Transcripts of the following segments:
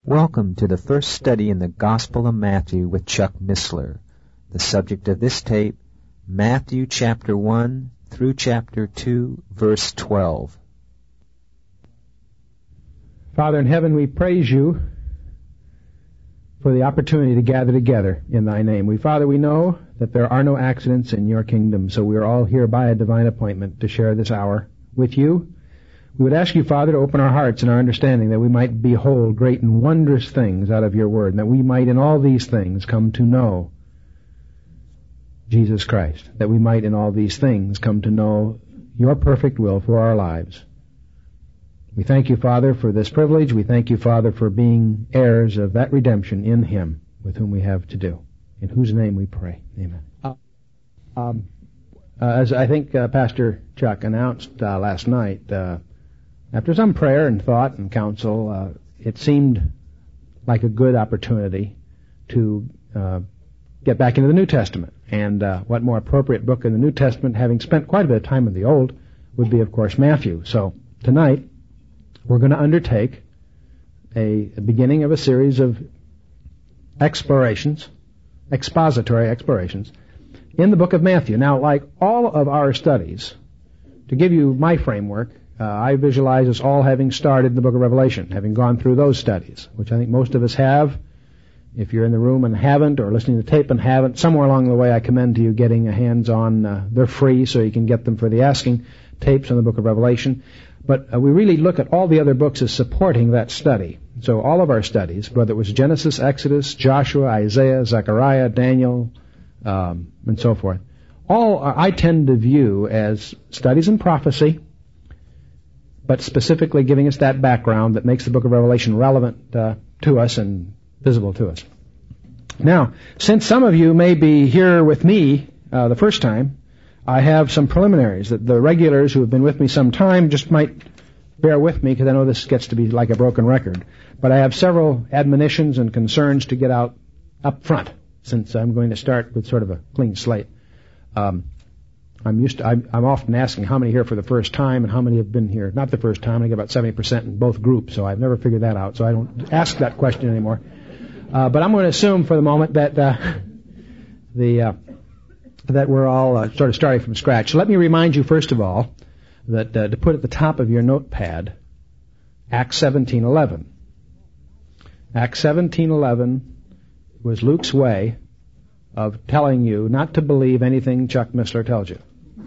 Welcome to the first study in the Gospel of Matthew with Chuck Missler. The subject of this tape, Matthew chapter 1 through chapter 2, verse 12. Father in heaven, we praise you for the opportunity to gather together in thy name. Father, we know that there are no accidents in your kingdom, so we are all here by a divine appointment to share this hour with you. We would ask you, Father, to open our hearts and our understanding that we might behold great and wondrous things out of your word, and that we might in all these things come to know Jesus Christ, that we might in all these things come to know your perfect will for our lives. We thank you, Father, for this privilege. We thank you, Father, for being heirs of that redemption in him with whom we have to do. In whose name we pray. Amen. As I think Pastor Chuck announced last night, after some prayer and thought and counsel, it seemed like a good opportunity to get back into the New Testament. And what more appropriate book in the New Testament, having spent quite a bit of time in the Old, would be, of course, Matthew. So tonight, we're going to undertake a beginning of a series of expository explorations, in the book of Matthew. Now, like all of our studies, to give you my framework, I visualize us all having started the book of Revelation, having gone through those studies, which I think most of us have. If you're in the room and haven't, or listening to tape and haven't, somewhere along the way I commend to you getting a hands-on, they're free, so you can get them for the asking, tapes on the book of Revelation. But we really look at all the other books as supporting that study. So all of our studies, whether it was Genesis, Exodus, Joshua, Isaiah, Zechariah, Daniel, and so forth, all I tend to view as studies in prophecy, but specifically giving us that background that makes the book of Revelation relevant to us and visible to us. Now, since some of you may be here with me the first time, I have some preliminaries that the regulars who have been with me some time just might bear with me, because I know this gets to be like a broken record. But I have several admonitions and concerns to get out up front, since I'm going to start with sort of a clean slate. I'm often asking how many here for the first time and how many have been here not the first time. I get about 70% in both groups, so I've never figured that out, so I don't ask that question anymore. But I'm going to assume for the moment that that we're all sort of starting from scratch. So let me remind you, first of all, that to put at the top of your notepad, Acts 17:11. Acts 17:11 was Luke's way of telling you not to believe anything Chuck Missler tells you.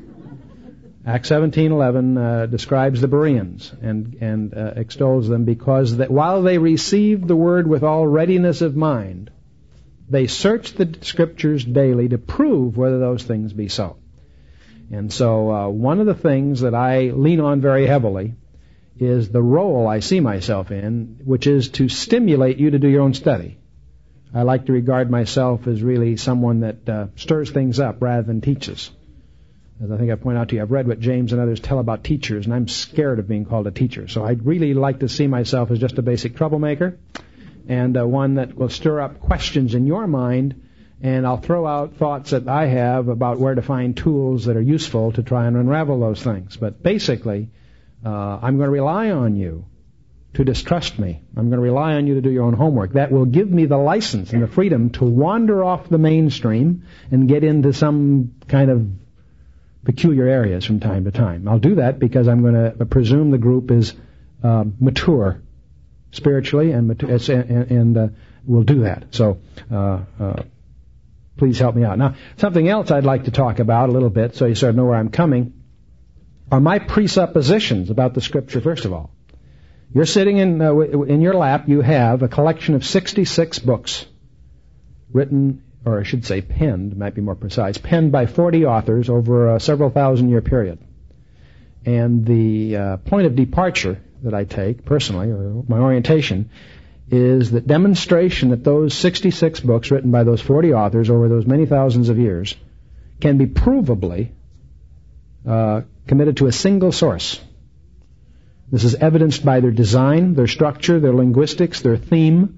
Acts 17:11 describes the Bereans and extols them because that while they received the word with all readiness of mind, they searched the Scriptures daily to prove whether those things be so. And so one of the things that I lean on very heavily is the role I see myself in, which is to stimulate you to do your own study. I like to regard myself as really someone that stirs things up rather than teaches. As I think I point out to you, I've read what James and others tell about teachers, and I'm scared of being called a teacher. So I'd really like to see myself as just a basic troublemaker, and one that will stir up questions in your mind, and I'll throw out thoughts that I have about where to find tools that are useful to try and unravel those things. But basically, I'm going to rely on you to distrust me. I'm going to rely on you to do your own homework. That will give me the license and the freedom to wander off the mainstream and get into some kind of peculiar areas from time to time. I'll do that because I'm going to presume the group is mature spiritually, and we'll do that. So please help me out. Now, something else I'd like to talk about a little bit, so you sort of know where I'm coming, are my presuppositions about the Scripture, first of all. You're sitting in your lap, you have a collection of 66 books written, or I should say penned, might be more precise, penned by 40 authors over a several thousand-year period. And the point of departure that I take, personally, or my orientation, is the demonstration that those 66 books written by those 40 authors over those many thousands of years can be provably committed to a single source. This is evidenced by their design, their structure, their linguistics, their theme.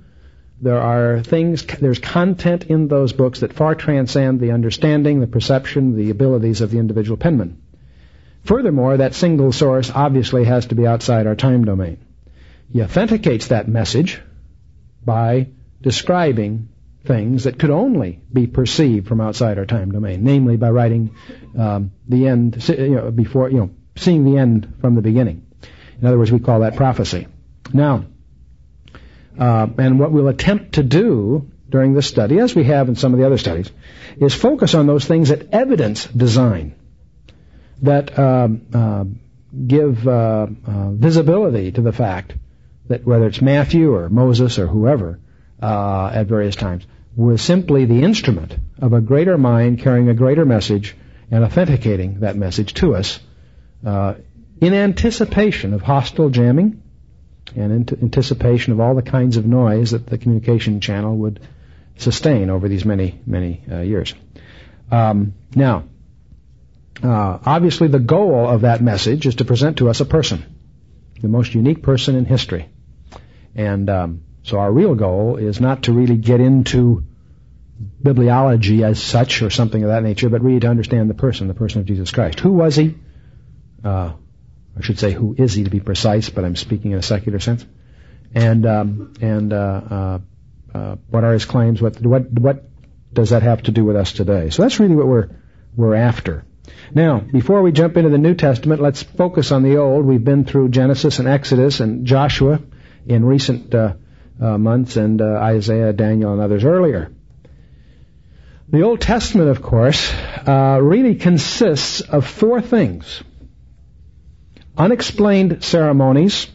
There's content in those books that far transcend the understanding, the perception, the abilities of the individual penman. Furthermore, that single source obviously has to be outside our time domain. He authenticates that message by describing things that could only be perceived from outside our time domain, namely by writing the end before, seeing the end from the beginning. In other words, we call that prophecy. Now, and what we'll attempt to do during this study, as we have in some of the other studies, is focus on those things that evidence design, that give visibility to the fact that whether it's Matthew or Moses or whoever at various times was simply the instrument of a greater mind carrying a greater message and authenticating that message to us in anticipation of hostile jamming and in anticipation of all the kinds of noise that the communication channel would sustain over these many, many years. Now, obviously the goal of that message is to present to us a person, the most unique person in history. And so our real goal is not to really get into bibliology as such or something of that nature, but really to understand the person of Jesus Christ. Who was he? I should say, who is he to be precise, but I'm speaking in a secular sense. And what are his claims? What does that have to do with us today? So that's really what we're after. Now, before we jump into the New Testament, let's focus on the Old. We've been through Genesis and Exodus and Joshua in recent months, and Isaiah, Daniel, and others earlier. The Old Testament, of course, really consists of four things: unexplained ceremonies,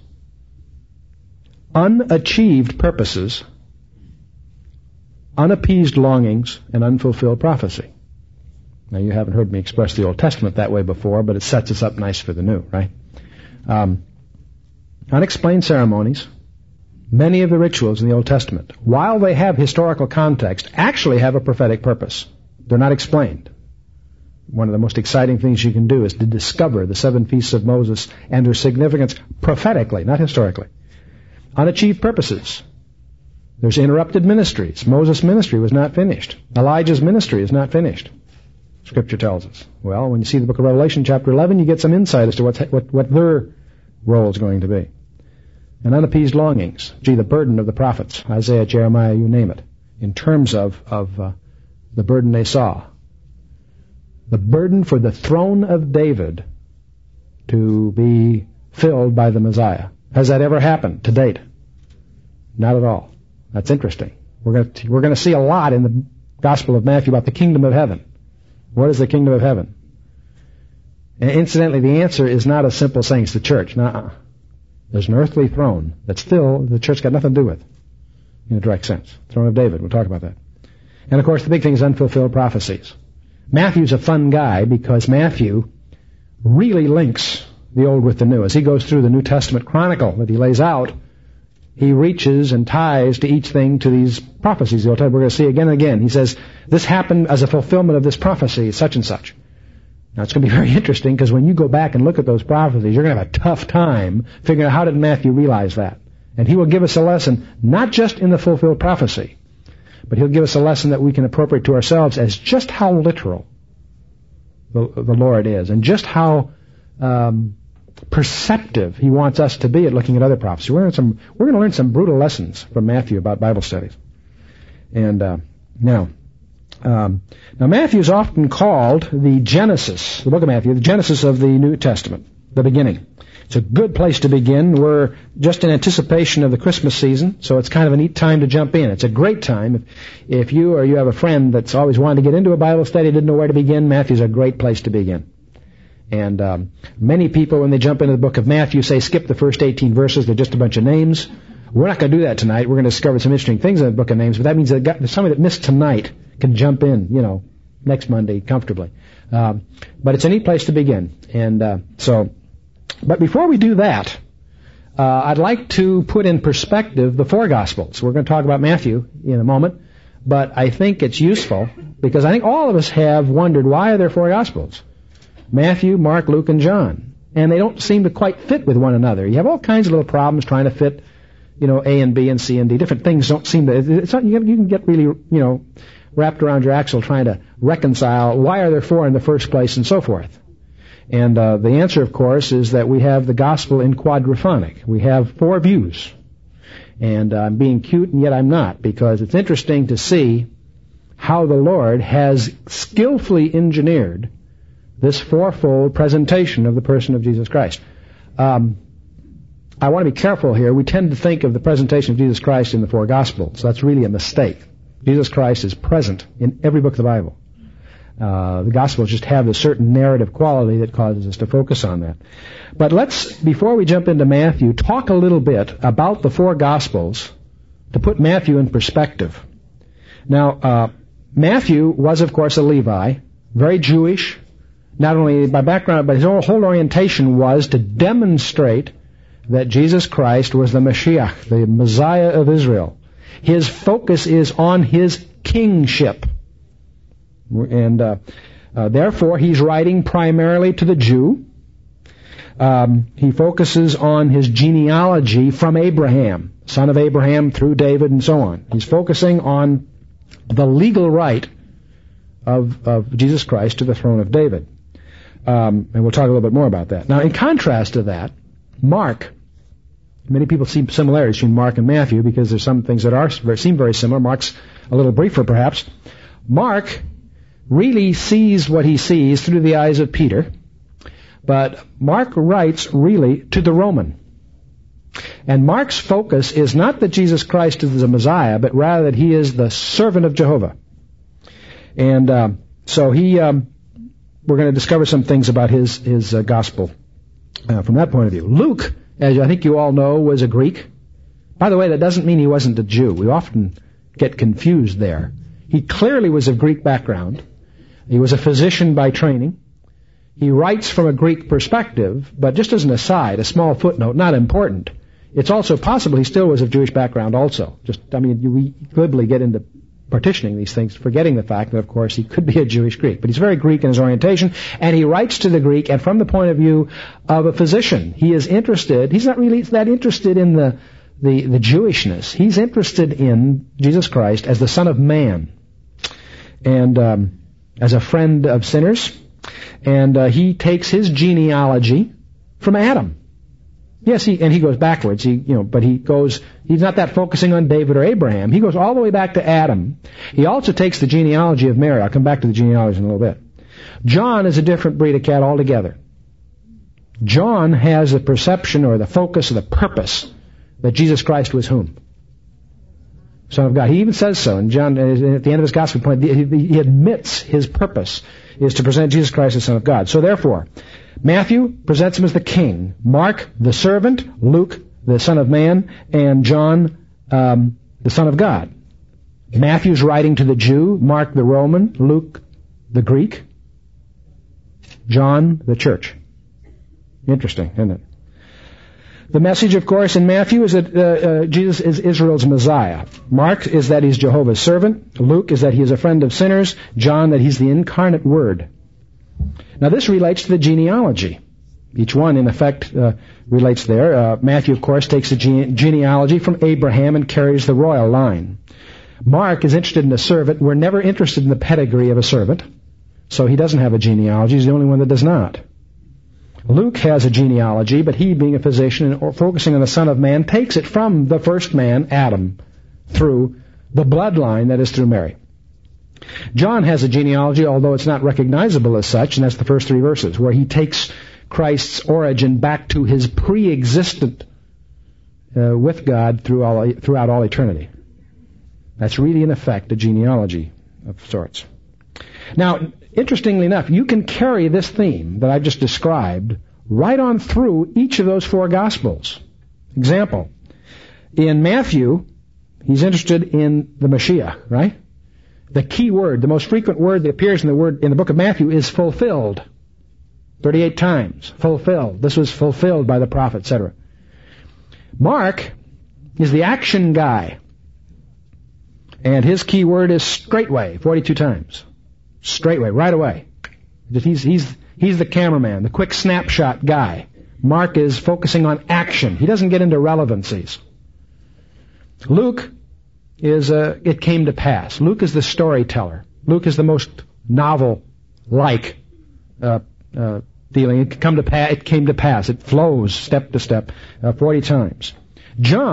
unachieved purposes, unappeased longings, and unfulfilled prophecy. Now, you haven't heard me express the Old Testament that way before, but it sets us up nice for the New, right? Unexplained ceremonies. Many of the rituals in the Old Testament, while they have historical context, actually have a prophetic purpose. They're not explained. One of the most exciting things you can do is to discover the 7 feasts of Moses and their significance prophetically, not historically. Unachieved purposes. There's interrupted ministries. Moses' ministry was not finished. Elijah's ministry is not finished, Scripture tells us. Well, when you see the book of Revelation, chapter 11, you get some insight as to what their role is going to be. And unappeased longings. The burden of the prophets, Isaiah, Jeremiah, you name it, in terms of the burden they saw. The burden for the throne of David to be filled by the Messiah. Has that ever happened to date? Not at all. That's interesting. We're going to see a lot in the Gospel of Matthew about the kingdom of heaven. What is the kingdom of heaven? And incidentally, the answer is not as simple as saying it's the church. Nuh-uh. There's an earthly throne that still the church got nothing to do with, in a direct sense. Throne of David. We'll talk about that. And of course, the big thing is unfulfilled prophecies. Matthew's a fun guy because Matthew really links the Old with the New. As he goes through the New Testament chronicle that he lays out, he reaches and ties to each thing to these prophecies. We're going to see again and again. He says, this happened as a fulfillment of this prophecy, such and such. Now, it's going to be very interesting because when you go back and look at those prophecies, you're going to have a tough time figuring out how did Matthew realize that. And he will give us a lesson, not just in the fulfilled prophecy, but he'll give us a lesson that we can appropriate to ourselves as just how literal the Lord is and just how perceptive he wants us to be at looking at other prophecy. We're going to learn some brutal lessons from Matthew about Bible studies. And now Matthew is often called the Genesis, the book of Matthew, the Genesis of the New Testament, the beginning. It's a good place to begin. We're just in anticipation of the Christmas season, so it's kind of a neat time to jump in. It's a great time. If you or you have a friend that's always wanted to get into a Bible study, didn't know where to begin, Matthew's a great place to begin. And many people, when they jump into the book of Matthew, say skip the first 18 verses. They're just a bunch of names. We're not going to do that tonight. We're going to discover some interesting things in the book of names, but that means that somebody that missed tonight can jump in, next Monday comfortably. But it's a neat place to begin. And but before we do that, I'd like to put in perspective the four Gospels. We're going to talk about Matthew in a moment, but I think it's useful because I think all of us have wondered, why are there four Gospels? Matthew, Mark, Luke, and John. And they don't seem to quite fit with one another. You have all kinds of little problems trying to fit, A and B and C and D. Different things don't seem to... you can get really, wrapped around your axle trying to reconcile why are there four in the first place and so forth. And the answer, of course, is that we have the Gospel in quadraphonic. We have four views. And I'm being cute, and yet I'm not, because it's interesting to see how the Lord has skillfully engineered this fourfold presentation of the person of Jesus Christ. I want to be careful here. We tend to think of the presentation of Jesus Christ in the four Gospels. That's really a mistake. Jesus Christ is present in every book of the Bible. The Gospels just have a certain narrative quality that causes us to focus on that. But let's, before we jump into Matthew, talk a little bit about the four Gospels to put Matthew in perspective. Now, Matthew was, of course, a Levi, very Jewish, not only by background, but his whole orientation was to demonstrate that Jesus Christ was the Mashiach, the Messiah of Israel. His focus is on his kingship. And therefore, he's writing primarily to the Jew. He focuses on his genealogy from Abraham, son of Abraham through David and so on. He's focusing on the legal right of Jesus Christ to the throne of David. And we'll talk a little bit more about that. Now, in contrast to that, Mark, many people see similarities between Mark and Matthew because there's some things that seem very similar. Mark's a little briefer, perhaps. Mark really sees what he sees through the eyes of Peter, but Mark writes really to the Roman. And Mark's focus is not that Jesus Christ is the Messiah, but rather that he is the servant of Jehovah. And so we're going to discover some things about his gospel from that point of view. Luke, as I think you all know, was a Greek. By the way, that doesn't mean he wasn't a Jew. We often get confused there. He clearly was of Greek background. He was a physician by training. He writes from a Greek perspective, but just as an aside, a small footnote, not important. It's also possible he still was of Jewish background also. We glibly get into partitioning these things, forgetting the fact that, of course, he could be a Jewish Greek. But he's very Greek in his orientation, and he writes to the Greek, and from the point of view of a physician. He is interested, he's not really that interested in the Jewishness. He's interested in Jesus Christ as the Son of Man, and as a friend of sinners, and he takes his genealogy from Adam. Yes, he goes backwards. But he's not that focusing on David or Abraham. He goes all the way back to Adam. He also takes the genealogy of Mary. I'll come back to the genealogy in a little bit. John is a different breed of cat altogether. John has the perception or the focus or the purpose that Jesus Christ was whom? Son of God. He even says so. And John, at the end of his gospel point, he admits his purpose is to present Jesus Christ as Son of God. So therefore, Matthew presents him as the king, Mark the servant, Luke the Son of Man, and John the Son of God. Matthew's writing to the Jew, Mark the Roman, Luke the Greek, John the church. Interesting, isn't it? The message, of course, in Matthew is that Jesus is Israel's Messiah. Mark is that he's Jehovah's servant. Luke is that he is a friend of sinners. John that he's the incarnate Word. Now this relates to the genealogy. Each one, in effect, relates there. Matthew, of course, takes the genealogy from Abraham and carries the royal line. Mark is interested in a servant. We're never interested in the pedigree of a servant, so he doesn't have a genealogy. He's the only one that does not. Luke has a genealogy, but he, being a physician and focusing on the Son of Man, takes it from the first man, Adam, through the bloodline that is through Mary. John has a genealogy, although it's not recognizable as such, and that's the first three verses, where he takes Christ's origin back to his pre-existent with God throughout all eternity. That's really, in effect, a genealogy of sorts. Now, interestingly enough, you can carry this theme that I've just described right on through each of those four Gospels. Example, in Matthew, he's interested in the Mashiach, right? The key word, the most frequent word that appears in the book of Matthew is fulfilled. 38 times. Fulfilled. This was fulfilled by the prophet, etc. Mark is the action guy. And his key word is straightway, 42 times. Straightway, right away. He's the cameraman, the quick snapshot guy. Mark is focusing on action. He doesn't get into relevancies. Luke is it came to pass. Luke is the storyteller. Luke is the most novel-like dealing. It came to pass. It flows step to step 40 times. John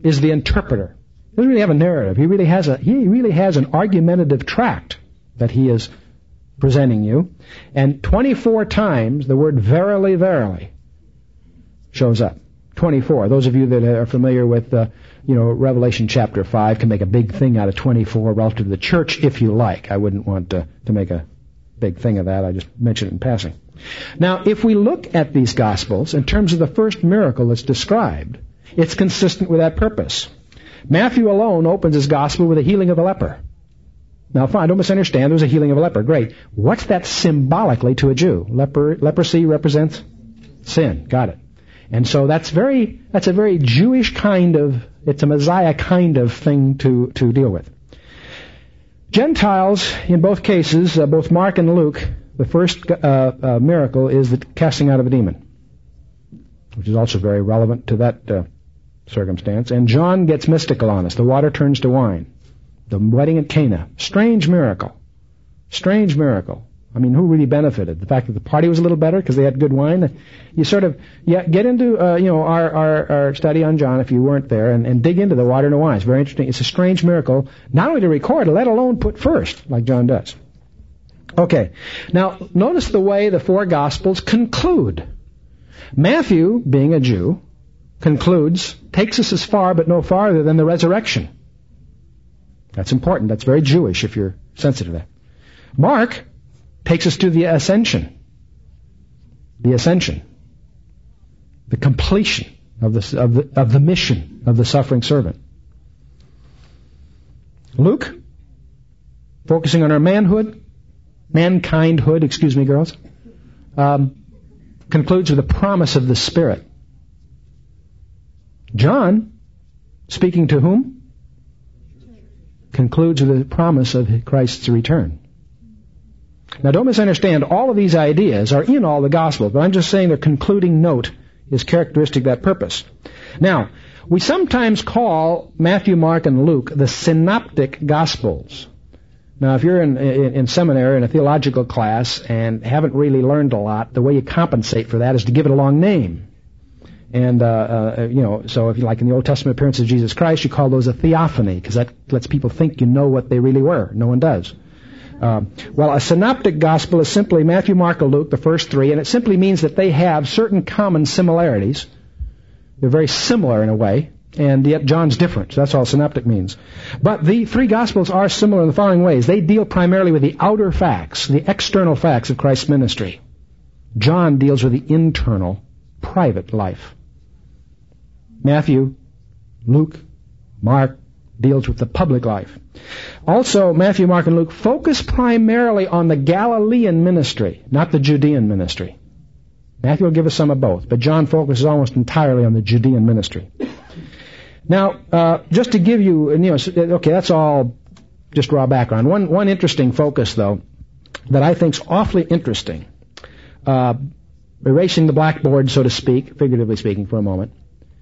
is the interpreter. He doesn't really have a narrative. He really has an argumentative tract that he is presenting you. And 24 times the word verily, verily shows up. 24. Those of you that are familiar with Revelation chapter 5 can make a big thing out of 24 relative to the church if you like. I wouldn't want to make a big thing of that. I just mentioned it in passing. Now, if we look at these Gospels in terms of the first miracle that's described, it's consistent with that purpose. Matthew alone opens his Gospel with a healing of a leper. Now, fine, don't misunderstand. There was a healing of a leper. Great. What's that symbolically to a Jew? Leprosy represents sin. Got it. And so that's a very Jewish kind of, it's a Messiah kind of thing to deal with. Gentiles, in both cases, both Mark and Luke, the first miracle is the casting out of a demon, which is also very relevant to that circumstance. And John gets mystical on us. The water turns to wine. The wedding at Cana. Strange miracle. Strange miracle. I mean, who really benefited? The fact that the party was a little better because they had good wine? You sort of, get into, our study on John if you weren't there and dig into the water and the wine. It's very interesting. It's a strange miracle, not only to record, let alone put first, like John does. Okay. Now, notice the way the four Gospels conclude. Matthew, being a Jew, concludes, takes us as far but no farther than the resurrection. That's important. That's very Jewish if you're sensitive to that. Mark takes us to the ascension. The ascension. The completion of the mission of the suffering servant. Luke, focusing on our mankindhood, excuse me, girls, concludes with the promise of the Spirit. John, speaking to whom? Concludes with the promise of Christ's return. Now, don't misunderstand. All of these ideas are in all the Gospels, but I'm just saying their concluding note is characteristic of that purpose. Now, we sometimes call Matthew, Mark, and Luke the synoptic Gospels. Now, if you're in seminary in a theological class and haven't really learned a lot, the way you compensate for that is to give it a long name. And, so if you like in the Old Testament appearance of Jesus Christ, you call those a theophany, because that lets people think you know what they really were. No one does. A synoptic gospel is simply Matthew, Mark, or Luke, the first three, and it simply means that they have certain common similarities. They're very similar in a way, and yet John's different. So that's all synoptic means. But the three Gospels are similar in the following ways. They deal primarily with the outer facts, the external facts of Christ's ministry. John deals with the internal, private life. Matthew, Luke, Mark deals with the public life. Also, Matthew, Mark, and Luke focus primarily on the Galilean ministry, not the Judean ministry. Matthew will give us some of both, but John focuses almost entirely on the Judean ministry. Now, just to give you, okay, that's all just raw background. One interesting focus, though, that I think is awfully interesting, erasing the blackboard, so to speak, figuratively speaking, for a moment.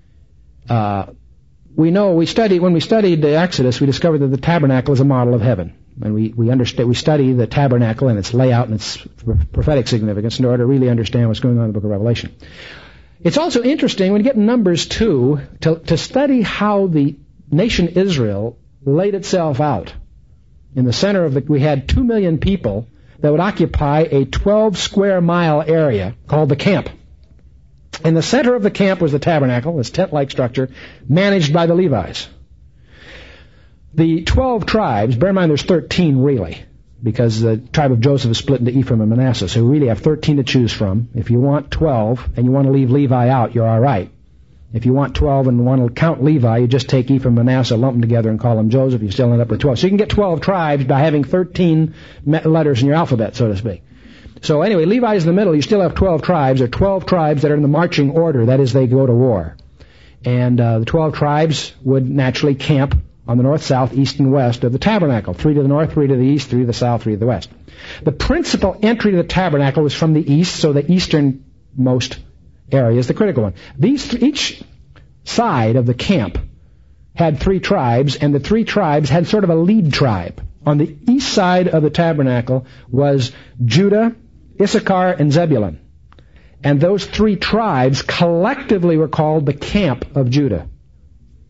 When we studied the Exodus, we discovered that the tabernacle is a model of heaven. And we study the tabernacle and its layout and its prophetic significance in order to really understand what's going on in the book of Revelation. It's also interesting when you get in Numbers 2 to study how the nation Israel laid itself out. In the center of we had 2 million people that would occupy a 12 square mile area called the camp. In the center of the camp was the tabernacle, this tent-like structure, managed by the Levites. The 12 tribes, bear in mind there's 13 really, because the tribe of Joseph is split into Ephraim and Manasseh, so we really have 13 to choose from. If you want 12 and you want to leave Levi out, you're all right. If you want 12 and want to count Levi, you just take Ephraim and Manasseh, lump them together and call them Joseph, you still end up with 12. So you can get 12 tribes by having 13 letters in your alphabet, so to speak. So anyway, Levi is in the middle. You still have 12 tribes. There are 12 tribes that are in the marching order. That is, they go to war. And the 12 tribes would naturally camp on the north, south, east, and west of the tabernacle. 3 to the north, 3 to the east, 3 to the south, 3 to the west. The principal entry to the tabernacle was from the east, so the easternmost area is the critical one. Each side of the camp had 3 tribes, and the 3 tribes had sort of a lead tribe. On the east side of the tabernacle was Judah, Issachar, and Zebulun. And those 3 tribes collectively were called the camp of Judah.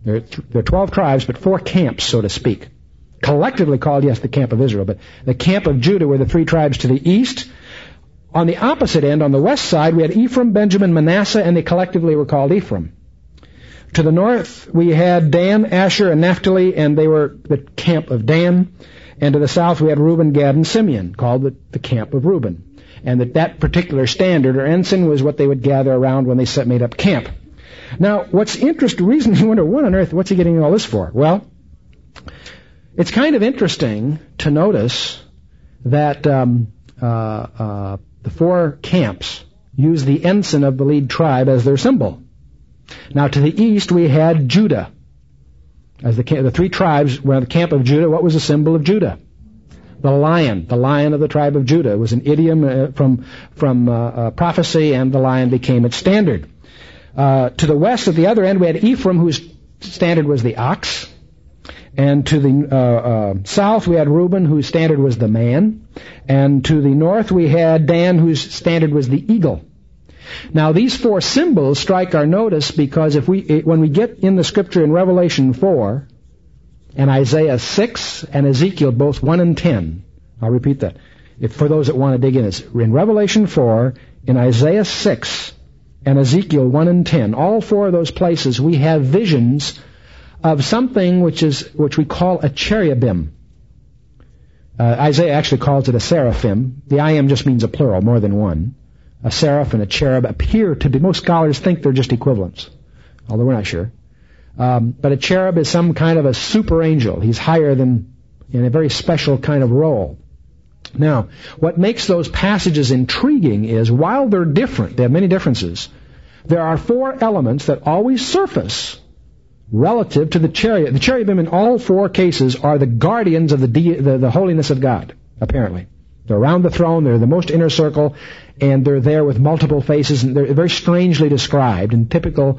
There are 12 tribes, but 4 camps, so to speak. Collectively called, yes, the camp of Israel, but the camp of Judah were the 3 tribes to the east. On the opposite end, on the west side, we had Ephraim, Benjamin, Manasseh, and they collectively were called Ephraim. To the north, we had Dan, Asher, and Naphtali, and they were the camp of Dan. And to the south, we had Reuben, Gad, and Simeon, called the camp of Reuben. And that particular standard, or ensign, was what they would gather around when they made up camp. Now, what's interesting, reason you wonder, what on earth, what's he getting all this for? Well, it's kind of interesting to notice that the 4 camps use the ensign of the lead tribe as their symbol. Now, to the east, we had Judah. As the 3 tribes were the camp of Judah. What was the symbol of Judah? The lion of the tribe of Judah. It was an idiom from prophecy, and the lion became its standard. To the west, at the other end, we had Ephraim, whose standard was the ox. And to the south, we had Reuben, whose standard was the man. And to the north, we had Dan, whose standard was the eagle. Now, these 4 symbols strike our notice because when we get in the Scripture in Revelation 4 and Isaiah 6 and Ezekiel, both 1 and 10, I'll repeat that. For those that want to dig in, it's in Revelation 4, in Isaiah 6, and Ezekiel 1 and 10, all 4 of those places, we have visions of something which we call a cherubim. Isaiah actually calls it a seraphim. The I am just means a plural, more than one. A seraph and a cherub appear to be, most scholars think they're just equivalents, although we're not sure. But a cherub is some kind of a super angel. He's higher than, in a very special kind of role. Now, what makes those passages intriguing is, while they're different, they have many differences, there are 4 elements that always surface relative to the cherubim. The cherubim in all 4 cases are the guardians of the holiness of God, apparently. They're around the throne, they're the most inner circle, and they're there with multiple faces, and they're very strangely described in typical,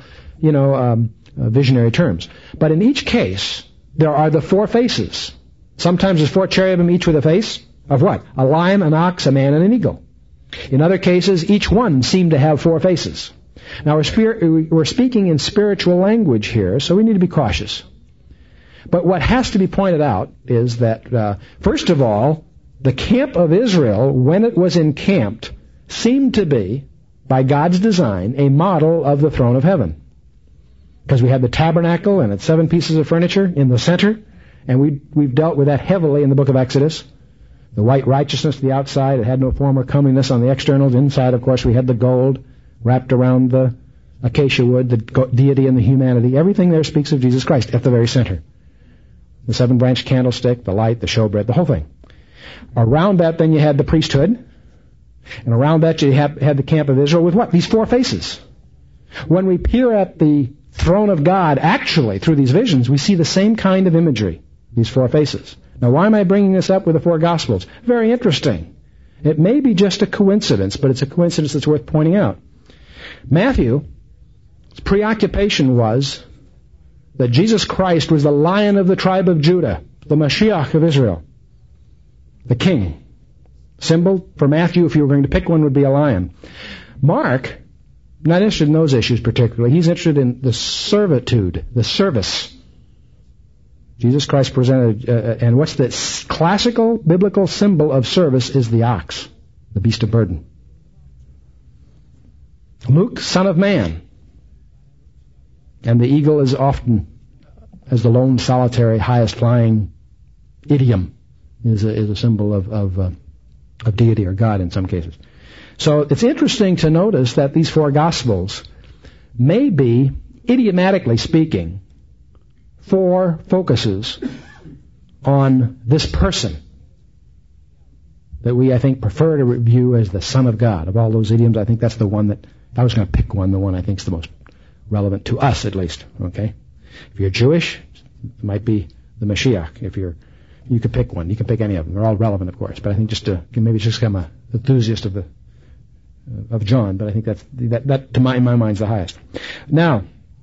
visionary terms. But in each case, there are the 4 faces. Sometimes there's 4 cherubim, each with a face of what? A lion, an ox, a man, and an eagle. In other cases, each one seemed to have 4 faces. Now, we're speaking in spiritual language here, so we need to be cautious. But what has to be pointed out is that, first of all, the camp of Israel, when it was encamped, seemed to be, by God's design, a model of the throne of heaven. Because we had the tabernacle and its 7 pieces of furniture in the center, and we've dealt with that heavily in the book of Exodus. The white righteousness to the outside, it had no form or comeliness on the externals. Inside, of course, we had the gold wrapped around the acacia wood, the deity and the humanity. Everything there speaks of Jesus Christ at the very center. The 7-branch candlestick, the light, the showbread, the whole thing. Around that, then, you had the priesthood. And around that, you had the camp of Israel with what? These 4 faces. When we peer at the throne of God, actually, through these visions, we see the same kind of imagery, these 4 faces. Now, why am I bringing this up with the 4 Gospels? Very interesting. It may be just a coincidence, but it's a coincidence that's worth pointing out. Matthew's preoccupation was that Jesus Christ was the Lion of the tribe of Judah, the Mashiach of Israel, the King. Symbol for Matthew, if you were going to pick one, would be a lion. Mark, not interested in those issues particularly. He's interested in the servitude, the service. Jesus Christ presented, and what's the classical biblical symbol of service is the ox, the beast of burden. Luke, Son of Man. And the eagle is often, as the lone, solitary, highest flying idiom, is a symbol of deity or God in some cases. So it's interesting to notice that these 4 Gospels may be, idiomatically speaking, 4 focuses on this person that we, I think, prefer to review as the Son of God. Of all those idioms, I think that's the one that, if I was going to pick one, the one I think is the most relevant to us, at least. Okay? If you're Jewish, it might be the Mashiach. You could pick one. You can pick any of them. They're all relevant, of course. But I think maybe just become an enthusiast of John. But I think that in my mind is the highest. Now,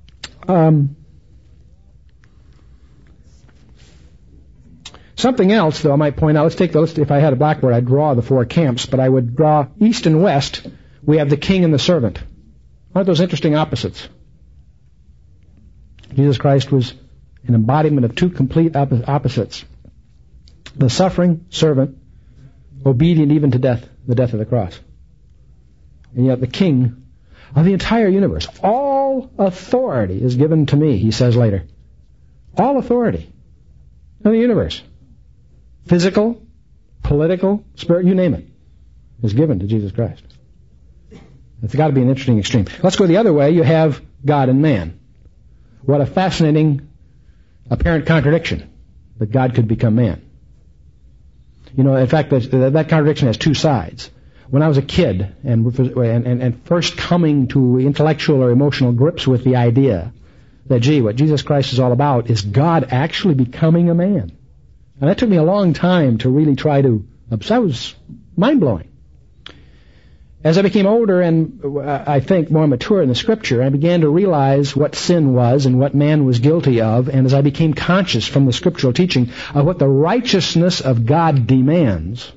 something else, though, I might point out. Let's take the list. If I had a blackboard, I'd draw the 4 camps, but I would draw east and west. We have the king and the servant. Aren't those interesting opposites? Jesus Christ was an embodiment of two complete opposites. The suffering servant, obedient even to death, the death of the cross. And yet the King of the entire universe. All authority is given to me, he says later. All authority in the universe. Physical, political, spirit, you name it, is given to Jesus Christ. It's got to be an interesting extreme. Let's go the other way. You have God and man. What a fascinating apparent contradiction, that God could become man. You know, in fact, that contradiction has two sides. When I was a kid and first coming to intellectual or emotional grips with the idea that, gee, what Jesus Christ is all about is God actually becoming a man. And that took me a long time to really try to... That was mind-blowing. As I became older and I think more mature in the Scripture, I began to realize what sin was and what man was guilty of, and as I became conscious from the scriptural teaching of what the righteousness of God demands,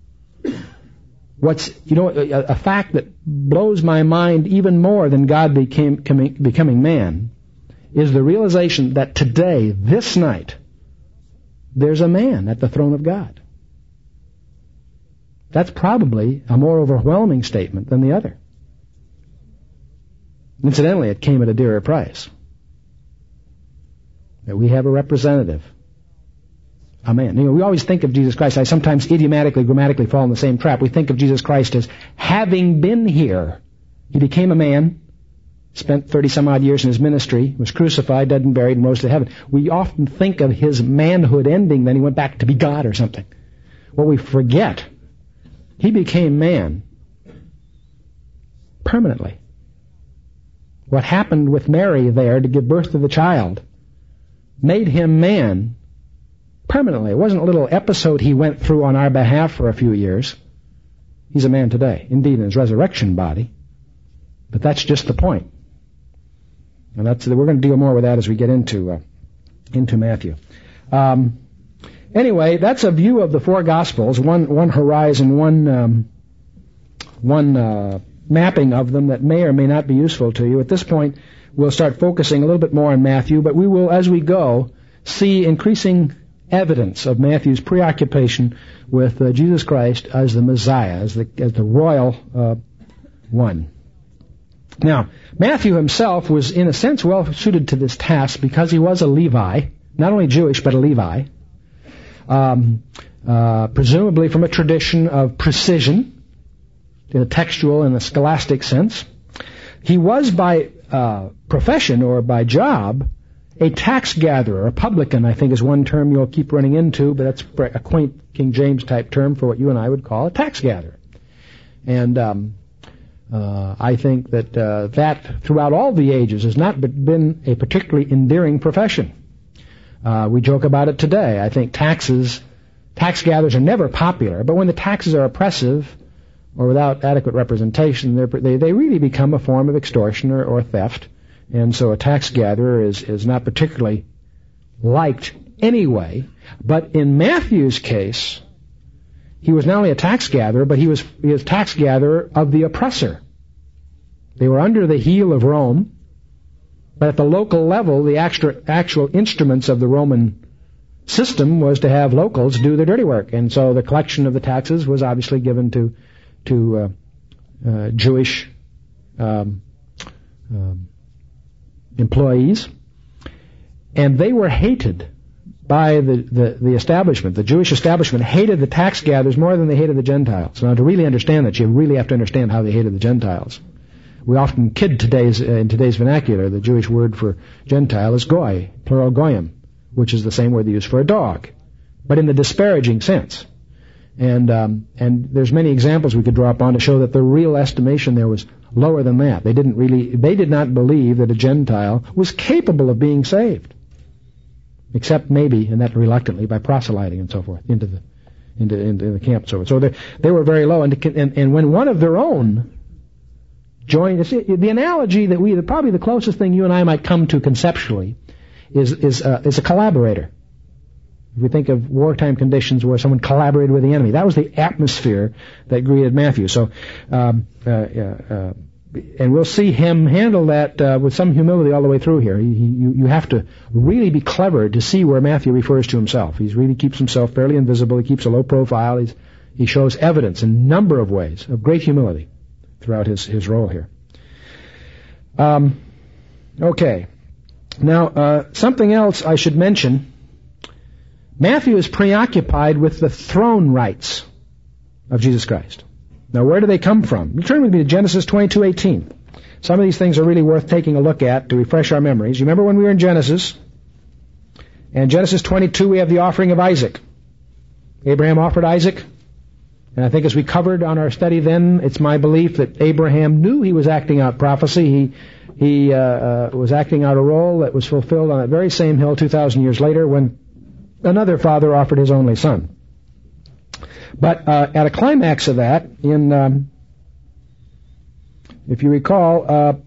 a fact that blows my mind even more than God becoming man is the realization that today, this night, there's a man at the throne of God. That's probably a more overwhelming statement than the other. Incidentally, it came at a dearer price. That we have a representative, a man. You know, we always think of Jesus Christ. I sometimes idiomatically, grammatically fall in the same trap. We think of Jesus Christ as having been here. He became a man, spent 30-some-odd years in his ministry, was crucified, dead and buried, and rose to heaven. We often think of his manhood ending, then he went back to be God or something. What we forget, he became man permanently. What happened with Mary there to give birth to the child made him man permanently. It wasn't a little episode he went through on our behalf for a few years. He's a man today, indeed in his resurrection body. But that's just the point. And we're going to deal more with that as we get into Matthew. Anyway, that's a view of the four Gospels, one horizon, one mapping of them that may or may not be useful to you. At this point, we'll start focusing a little bit more on Matthew, but we will, as we go, see increasing evidence of Matthew's preoccupation with Jesus Christ as the Messiah, as the royal one. Now, Matthew himself was, in a sense, well suited to this task because he was a Levi, not only Jewish, but a Levi. Presumably from a tradition of precision, in a textual and a scholastic sense. He was by profession or by job a tax gatherer, a publican, I think is one term you'll keep running into, but that's a quaint King James type term for what you and I would call a tax gatherer. And I think that that throughout all the ages has not been a particularly endearing profession. We joke about it today. I think tax gatherers are never popular, but when the taxes are oppressive or without adequate representation, they really become a form of extortion or theft. And so a tax gatherer is not particularly liked anyway. But in Matthew's case, he was not only a tax gatherer, but he was tax gatherer of the oppressor. They were under the heel of Rome. But at the local level, the actual instruments of the Roman system was to have locals do their dirty work. And so the collection of the taxes was obviously given to Jewish employees. And they were hated by the establishment. The Jewish establishment hated the tax gatherers more than they hated the Gentiles. Now, to really understand that, you really have to understand how they hated the Gentiles. We often kid in today's vernacular. The Jewish word for Gentile is goy, plural goyim, which is the same word they use for a dog, but in the disparaging sense. And there's many examples we could draw upon to show that the real estimation there was lower than that. They did not believe that a Gentile was capable of being saved, except maybe, and that reluctantly, by proselyting and so forth into the camp and so forth. So they were very low, and when one of their own joined, the analogy that probably the closest thing you and I might come to conceptually is a collaborator. If we think of wartime conditions where someone collaborated with the enemy, that was the atmosphere that greeted Matthew. So And we'll see him handle that with some humility all the way through here. You have to really be clever to see where Matthew refers to himself. He really keeps himself fairly invisible. He keeps a low profile. He shows evidence in a number of ways of great humility throughout his role here. Okay. Now, something else I should mention. Matthew is preoccupied with the throne rights of Jesus Christ. Now, where do they come from? Turn with me to Genesis 22:18. Some of these things are really worth taking a look at to refresh our memories. You remember when we were in Genesis? And Genesis 22, we have the offering of Isaac. Abraham offered Isaac. And I think as we covered on our study then, it's my belief that Abraham knew he was acting out prophecy. He was acting out a role that was fulfilled on that very same hill 2,000 years later when another father offered his only son. But at a climax of that, if you recall,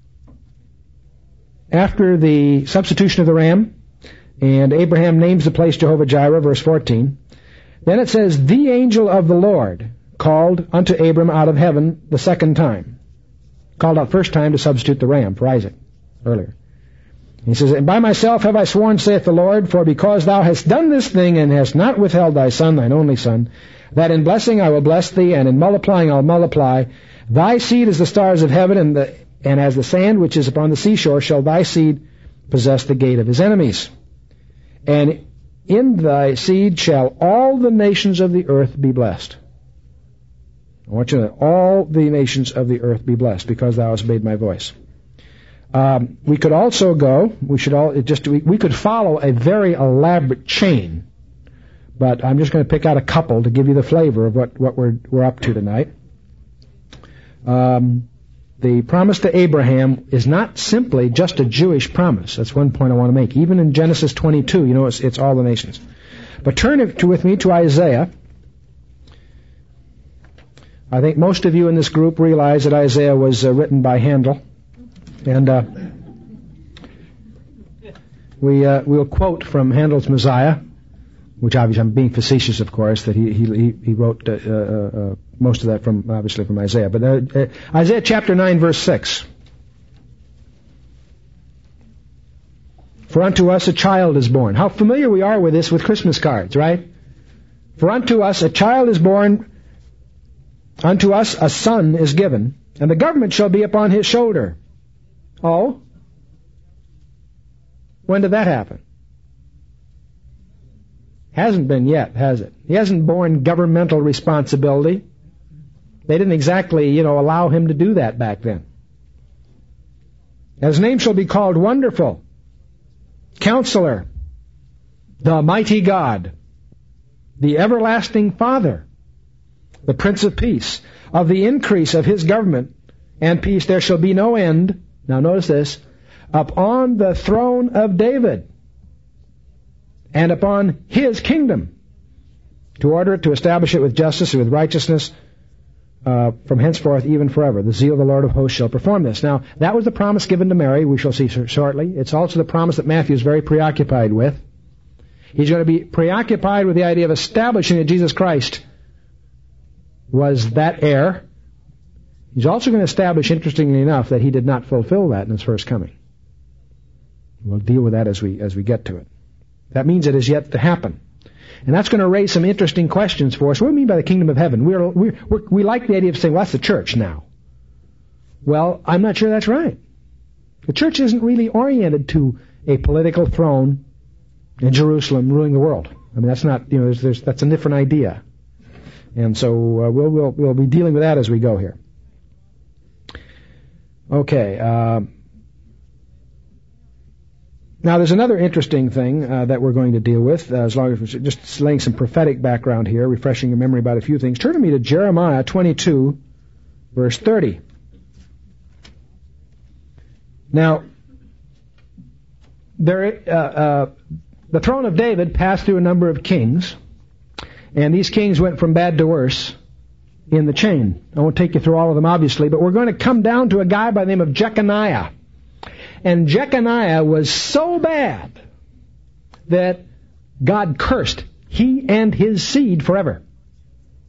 after the substitution of the ram, and Abraham names the place Jehovah-Jireh, verse 14, then it says, the angel of the Lord called unto Abram out of heaven the second time. Called out first time to substitute the ram for Isaac, earlier. He says, and by myself have I sworn, saith the Lord, for because thou hast done this thing, and hast not withheld thy son, thine only son, that in blessing I will bless thee, and in multiplying I'll multiply. Thy seed as the stars of heaven, and as the sand which is upon the seashore, shall thy seed possess the gate of his enemies. And in thy seed shall all the nations of the earth be blessed. I want you to know, all the nations of the earth be blessed, because thou hast obeyed my voice. We could also go, we could follow a very elaborate chain, but I'm just going to pick out a couple to give you the flavor of what we're up to tonight. The promise to Abraham is not simply just a Jewish promise. That's one point I want to make. Even in Genesis 22, you know, it's all the nations. But turn with me to Isaiah. I think most of you in this group realize that Isaiah was written by Handel. And we'll quote from Handel's Messiah, which obviously I'm being facetious, of course, that he wrote most of that obviously from Isaiah. But Isaiah chapter 9, verse 6. For unto us a child is born. How familiar we are with this with Christmas cards, right? For unto us a child is born, unto us a son is given, and the government shall be upon his shoulder. Oh? When did that happen? Hasn't been yet, has it? He hasn't borne governmental responsibility. They didn't exactly, allow him to do that back then. His name shall be called Wonderful, Counselor, the Mighty God, the Everlasting Father, the Prince of Peace. Of the increase of his government and peace there shall be no end. Now notice this, upon the throne of David and upon his kingdom, to order it, to establish it with justice and with righteousness from henceforth even forever. The zeal of the Lord of hosts shall perform this. Now, that was the promise given to Mary, we shall see shortly. It's also the promise that Matthew is very preoccupied with. He's going to be preoccupied with the idea of establishing that Jesus Christ was that heir. He's also going to establish, interestingly enough, that he did not fulfill that in his first coming. We'll deal with that as we get to it. That means it is yet to happen. And that's going to raise some interesting questions for us. What do we mean by the kingdom of heaven? We like the idea of saying, well, that's the church now. Well, I'm not sure that's right. The church isn't really oriented to a political throne in Jerusalem ruling the world. I mean, that's not, that's a different idea. And so we'll be dealing with that as we go here. Okay. Now, there's another interesting thing that we're going to deal with, as long as we're just laying some prophetic background here, refreshing your memory about a few things. Turn to me to Jeremiah 22, verse 30. Now, the throne of David passed through a number of kings, and these kings went from bad to worse in the chain. I won't take you through all of them, obviously, but we're going to come down to a guy by the name of Jeconiah. And Jeconiah was so bad that God cursed he and his seed forever.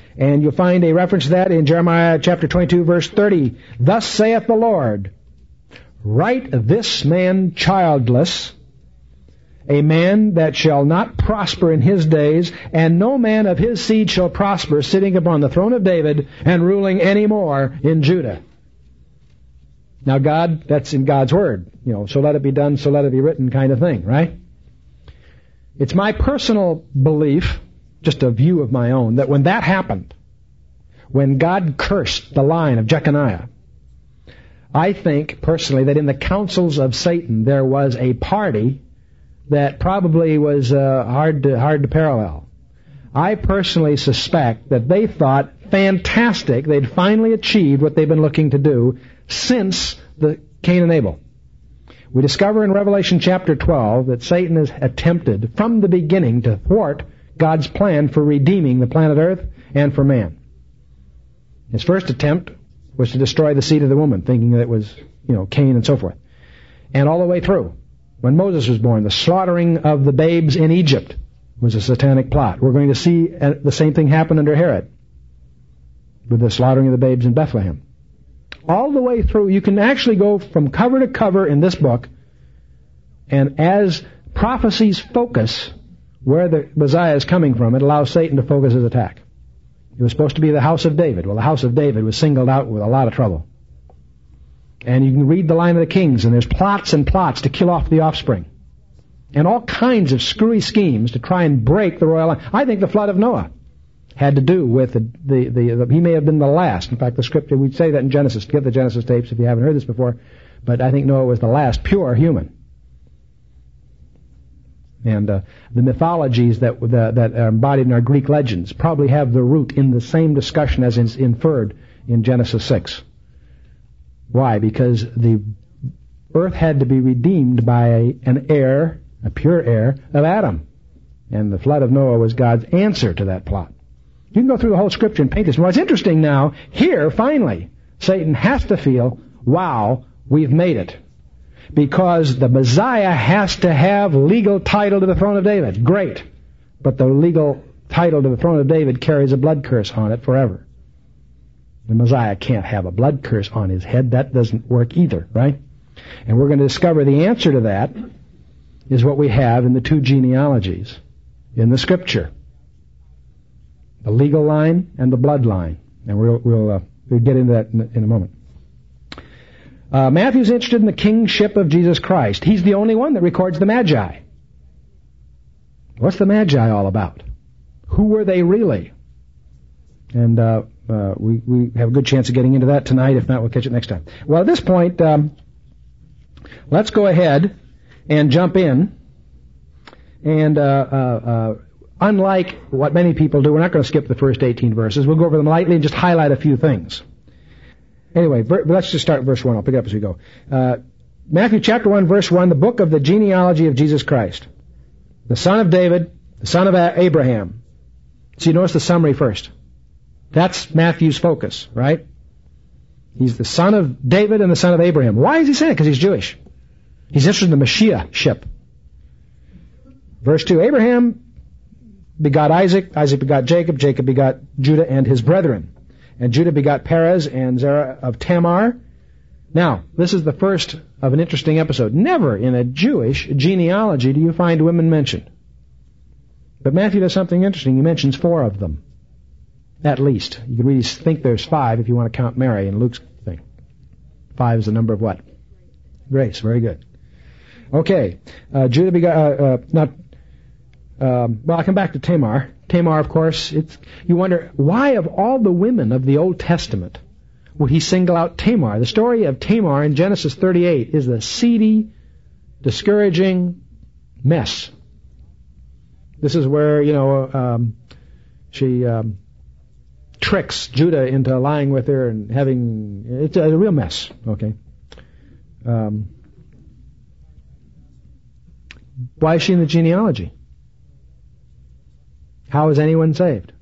And you'll find a reference to that in Jeremiah chapter 22, verse 30. Thus saith the Lord, write this man childless, a man that shall not prosper in his days, and no man of his seed shall prosper, sitting upon the throne of David and ruling any more in Judah. Now God, that's in God's Word. So let it be done, so let it be written kind of thing, right? It's my personal belief, just a view of my own, that when that happened, when God cursed the line of Jeconiah, I think personally that in the councils of Satan there was a party that probably was hard to parallel. I personally suspect that they thought, fantastic, they'd finally achieved what they've been looking to do since the Cain and Abel. We discover in Revelation chapter 12 that Satan has attempted from the beginning to thwart God's plan for redeeming the planet Earth and for man. His first attempt was to destroy the seed of the woman, thinking that it was, Cain and so forth. And all the way through, when Moses was born, the slaughtering of the babes in Egypt was a satanic plot. We're going to see the same thing happen under Herod, with the slaughtering of the babes in Bethlehem. All the way through, you can actually go from cover to cover in this book, and as prophecies focus where the Messiah is coming from, it allows Satan to focus his attack. It was supposed to be the house of David. Well, the house of David was singled out with a lot of trouble. And you can read the line of the kings, and there's plots and plots to kill off the offspring. And all kinds of screwy schemes to try and break the royal line. I think the flood of Noah had to do with he may have been the last. In fact, the scripture, we'd say that in Genesis. Get the Genesis tapes if you haven't heard this before. But I think Noah was the last pure human. And the mythologies that are embodied in our Greek legends probably have the root in the same discussion as is inferred in Genesis 6. Why? Because the earth had to be redeemed by an heir, a pure heir, of Adam. And the flood of Noah was God's answer to that plot. You can go through the whole scripture and paint this. What's interesting now, here, finally, Satan has to feel, wow, we've made it. Because the Messiah has to have legal title to the throne of David. Great. But the legal title to the throne of David carries a blood curse on it forever. The Messiah can't have a blood curse on his head. That doesn't work either, right? And we're going to discover the answer to that is what we have in the two genealogies in the Scripture. The legal line and the blood line. And we'll get into that in a moment. Matthew's interested in the kingship of Jesus Christ. He's the only one that records the Magi. What's the Magi all about? Who were they really? And we have a good chance of getting into that tonight. If not, we'll catch it next time. Well, at this point, let's go ahead and jump in. And unlike what many people do, we're not going to skip the first 18 verses. We'll go over them lightly and just highlight a few things. Anyway, let's just start verse 1. I'll pick it up as we go. Matthew chapter 1, verse 1, the book of the genealogy of Jesus Christ. The son of David, the son of Abraham. So you notice the summary first. That's Matthew's focus, right? He's the son of David and the son of Abraham. Why is he saying it? Because he's Jewish. He's interested in the Mashiach-ship. Verse 2, Abraham begot Isaac, Isaac begot Jacob, Jacob begot Judah and his brethren. And Judah begot Perez and Zerah of Tamar. Now, this is the first of an interesting episode. Never in a Jewish genealogy do you find women mentioned. But Matthew does something interesting. He mentions 4 of them. At least. You could really think there's 5 if you want to count Mary in Luke's thing. 5 is the number of what? Grace. Very good. Okay. Judah begot, I'll come back to Tamar. Tamar, of course, you wonder, why of all the women of the Old Testament would he single out Tamar? The story of Tamar in Genesis 38 is a seedy, discouraging mess. This is where, she tricks Judah into lying with her and it's a real mess, okay? Why is she in the genealogy? How is anyone saved?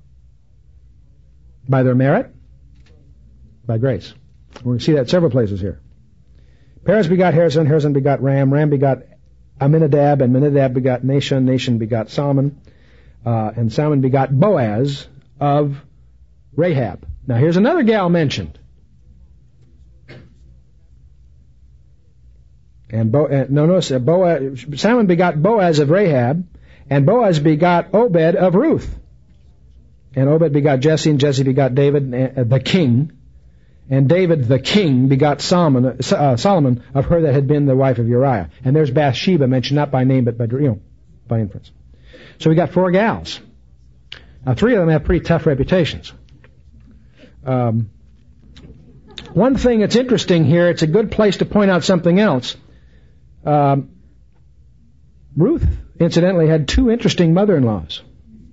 By their merit? By grace. We're going to see that several places here. Perez begot Hezron, Hezron begot Ram, Ram begot Amminadab, and Amminadab begot Nahshon, Nahshon begot Salmon, and Salmon begot Boaz of Rahab. Now here's another gal mentioned. And Salmon begot Boaz of Rahab, and Boaz begot Obed of Ruth. And Obed begot Jesse, and Jesse begot David, the king. And David, the king, begot Solomon of her that had been the wife of Uriah. And there's Bathsheba mentioned, not by name, but by inference. So we got 4 gals. Now 3 of them have pretty tough reputations. One thing that's interesting here, it's a good place to point out something else. Ruth, incidentally, had 2 interesting mother-in-laws.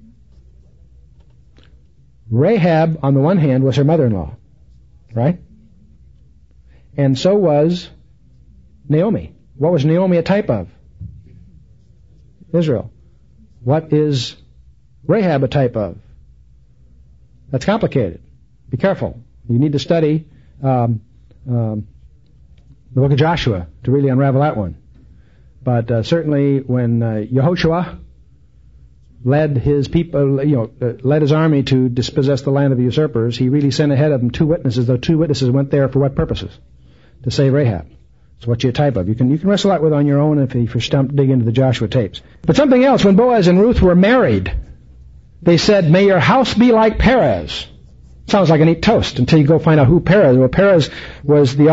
Rahab, on the one hand, was her mother-in-law, right? And so was Naomi. What was Naomi a type of? Israel. What is Rahab a type of? That's complicated. Be careful. You need to study the book of Joshua to really unravel that one. But certainly when Yehoshua led his people, led his army to dispossess the land of the usurpers, he really sent ahead of them 2 witnesses. Those 2 witnesses went there for what purposes? To save Rahab. So what's your type of? You can wrestle that with on your own if you're stumped, dig into the Joshua tapes. But something else, when Boaz and Ruth were married, they said, "May your house be like Perez." Sounds like a neat toast until you go find out who Perez. Well, Perez was the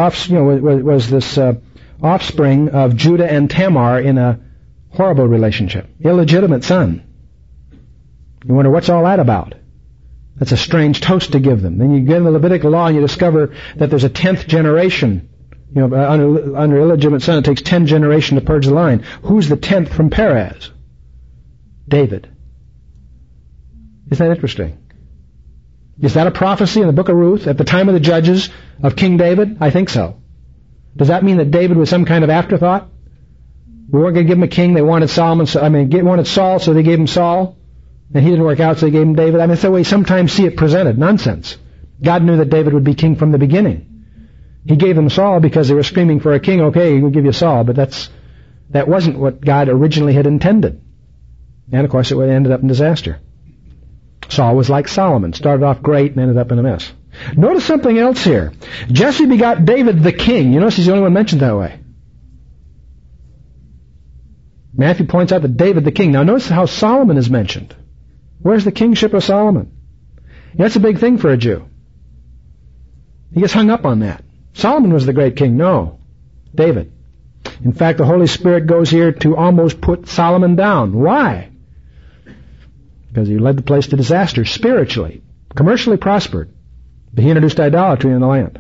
offspring of Judah and Tamar in a horrible relationship, illegitimate son. You wonder what's all that about. That's a strange toast to give them. Then you get in the Levitical law and you discover that there's a 10th generation. Under illegitimate son, it takes 10 generations to purge the line. Who's the 10th from Perez? David. Isn't that interesting? Is that a prophecy in the book of Ruth at the time of the judges of King David? I think so. Does that mean that David was some kind of afterthought? We weren't going to give him a king. They wanted wanted Saul, so they gave him Saul. And he didn't work out, so they gave him David. That's the way we sometimes see it presented. Nonsense. God knew that David would be king from the beginning. He gave him Saul because they were screaming for a king. Okay, we'll give you Saul. But that wasn't what God originally had intended. And of course it ended up in disaster. Saul was like Solomon. Started off great and ended up in a mess. Notice something else here. Jesse begot David the king. You notice he's the only one mentioned that way. Matthew points out that David the king. Now notice how Solomon is mentioned. Where's the kingship of Solomon? That's a big thing for a Jew. He gets hung up on that. Solomon was the great king. No. David. In fact, the Holy Spirit goes here to almost put Solomon down. Why? Because he led the place to disaster spiritually. Commercially prospered. But he introduced idolatry in the land.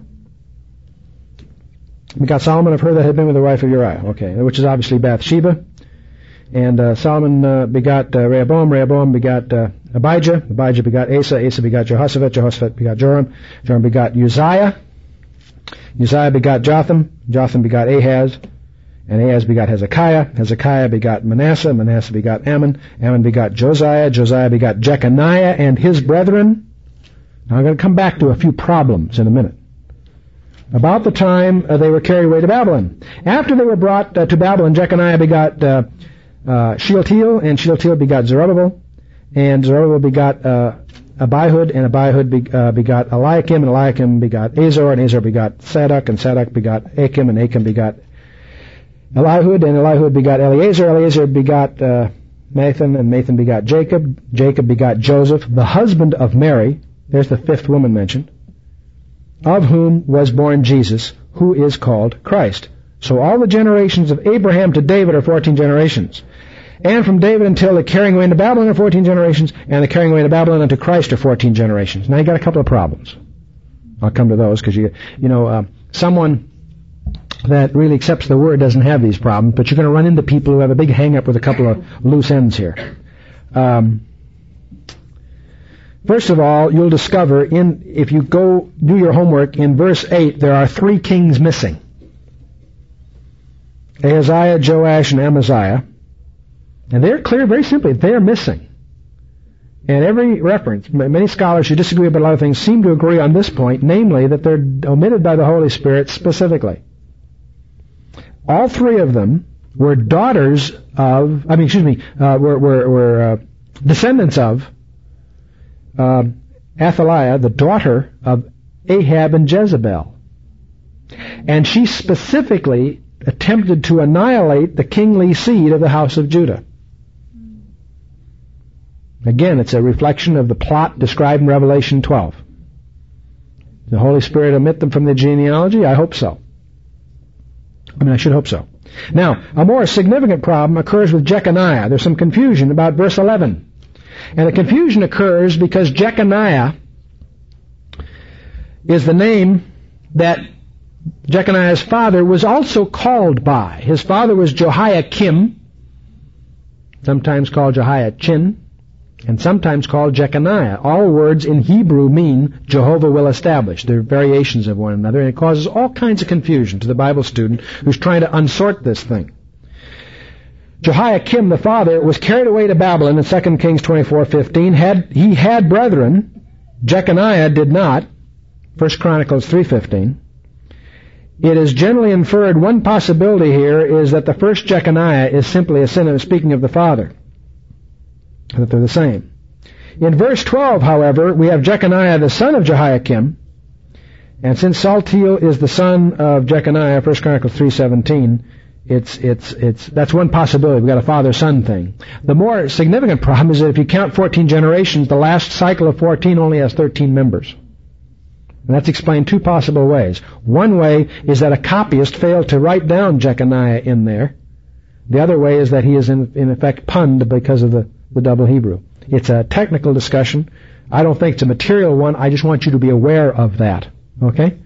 We got Solomon of her that had been with the wife of Uriah. Okay, which is obviously Bathsheba. And Solomon begot Rehoboam. Rehoboam begot Abijah. Abijah begot Asa. Asa begot Jehoshaphat. Jehoshaphat begot Joram. Joram begot Uzziah. Uzziah begot Jotham. Jotham begot Ahaz. And Ahaz begot Hezekiah. Hezekiah begot Manasseh. Manasseh begot Ammon. Ammon begot Josiah. Josiah begot Jeconiah and his brethren. Now I'm going to come back to a few problems in a minute. About the time they were carried away to Babylon. After they were brought to Babylon, Jeconiah begot Shealtiel, and Shealtiel begot Zerubbabel, and Zerubbabel begot Abihud, and Abihud begot Eliakim, and Eliakim begot Azor, and Azor begot Sadok, and Sadok begot Achim, and Achim begot Elihud, and Elihud begot Eleazar, Eleazar begot Mathan, and Mathan begot Jacob, Jacob begot Joseph, the husband of Mary, there's the 5th woman mentioned, of whom was born Jesus, who is called Christ. So all the generations of Abraham to David are 14 generations. And from David until the carrying away into Babylon are 14 generations, and the carrying away into Babylon unto Christ are 14 generations. Now you got a couple of problems. I'll come to those because someone that really accepts the word doesn't have these problems, but you're going to run into people who have a big hang-up with a couple of loose ends here. First of all, you'll discover if you go do your homework, in verse 8 there are 3 kings missing. Ahaziah, Joash, and Amaziah. And they're clear very simply. They're missing. And every reference, many scholars who disagree about a lot of things seem to agree on this point, namely that they're omitted by the Holy Spirit specifically. All 3 of them were descendants of Athaliah, the daughter of Ahab and Jezebel. And she specifically attempted to annihilate the kingly seed of the house of Judah. Again, it's a reflection of the plot described in Revelation 12. Did the Holy Spirit omit them from the genealogy? I hope so. I should hope so. Now, a more significant problem occurs with Jeconiah. There's some confusion about verse 11. And the confusion occurs because Jeconiah is the name that Jeconiah's father was also called by. His father was Jehoiakim, sometimes called Jehoiachin, and sometimes called Jeconiah. All words in Hebrew mean Jehovah will establish. They're variations of one another, and it causes all kinds of confusion to the Bible student who's trying to unsort this thing. Jehoiakim, the father, was carried away to Babylon in 2 Kings 24:15. He had brethren. Jeconiah did not. 1 Chronicles 3:15. It is generally inferred one possibility here is that the first Jeconiah is simply a synonym speaking of the father, that they're the same. In verse 12, however, we have Jeconiah the son of Jehoiakim, and since Saltiel is the son of Jeconiah, 1 Chronicles 3:17, that's one possibility. We've got a father-son thing. The more significant problem is that if you count 14 generations, the last cycle of 14 only has 13 members. And that's explained two possible ways. One way is that a copyist failed to write down Jeconiah in there. The other way is that he is in effect punned because of the double Hebrew. It's a technical discussion. I don't think it's a material one. I just want you to be aware of that. Okay?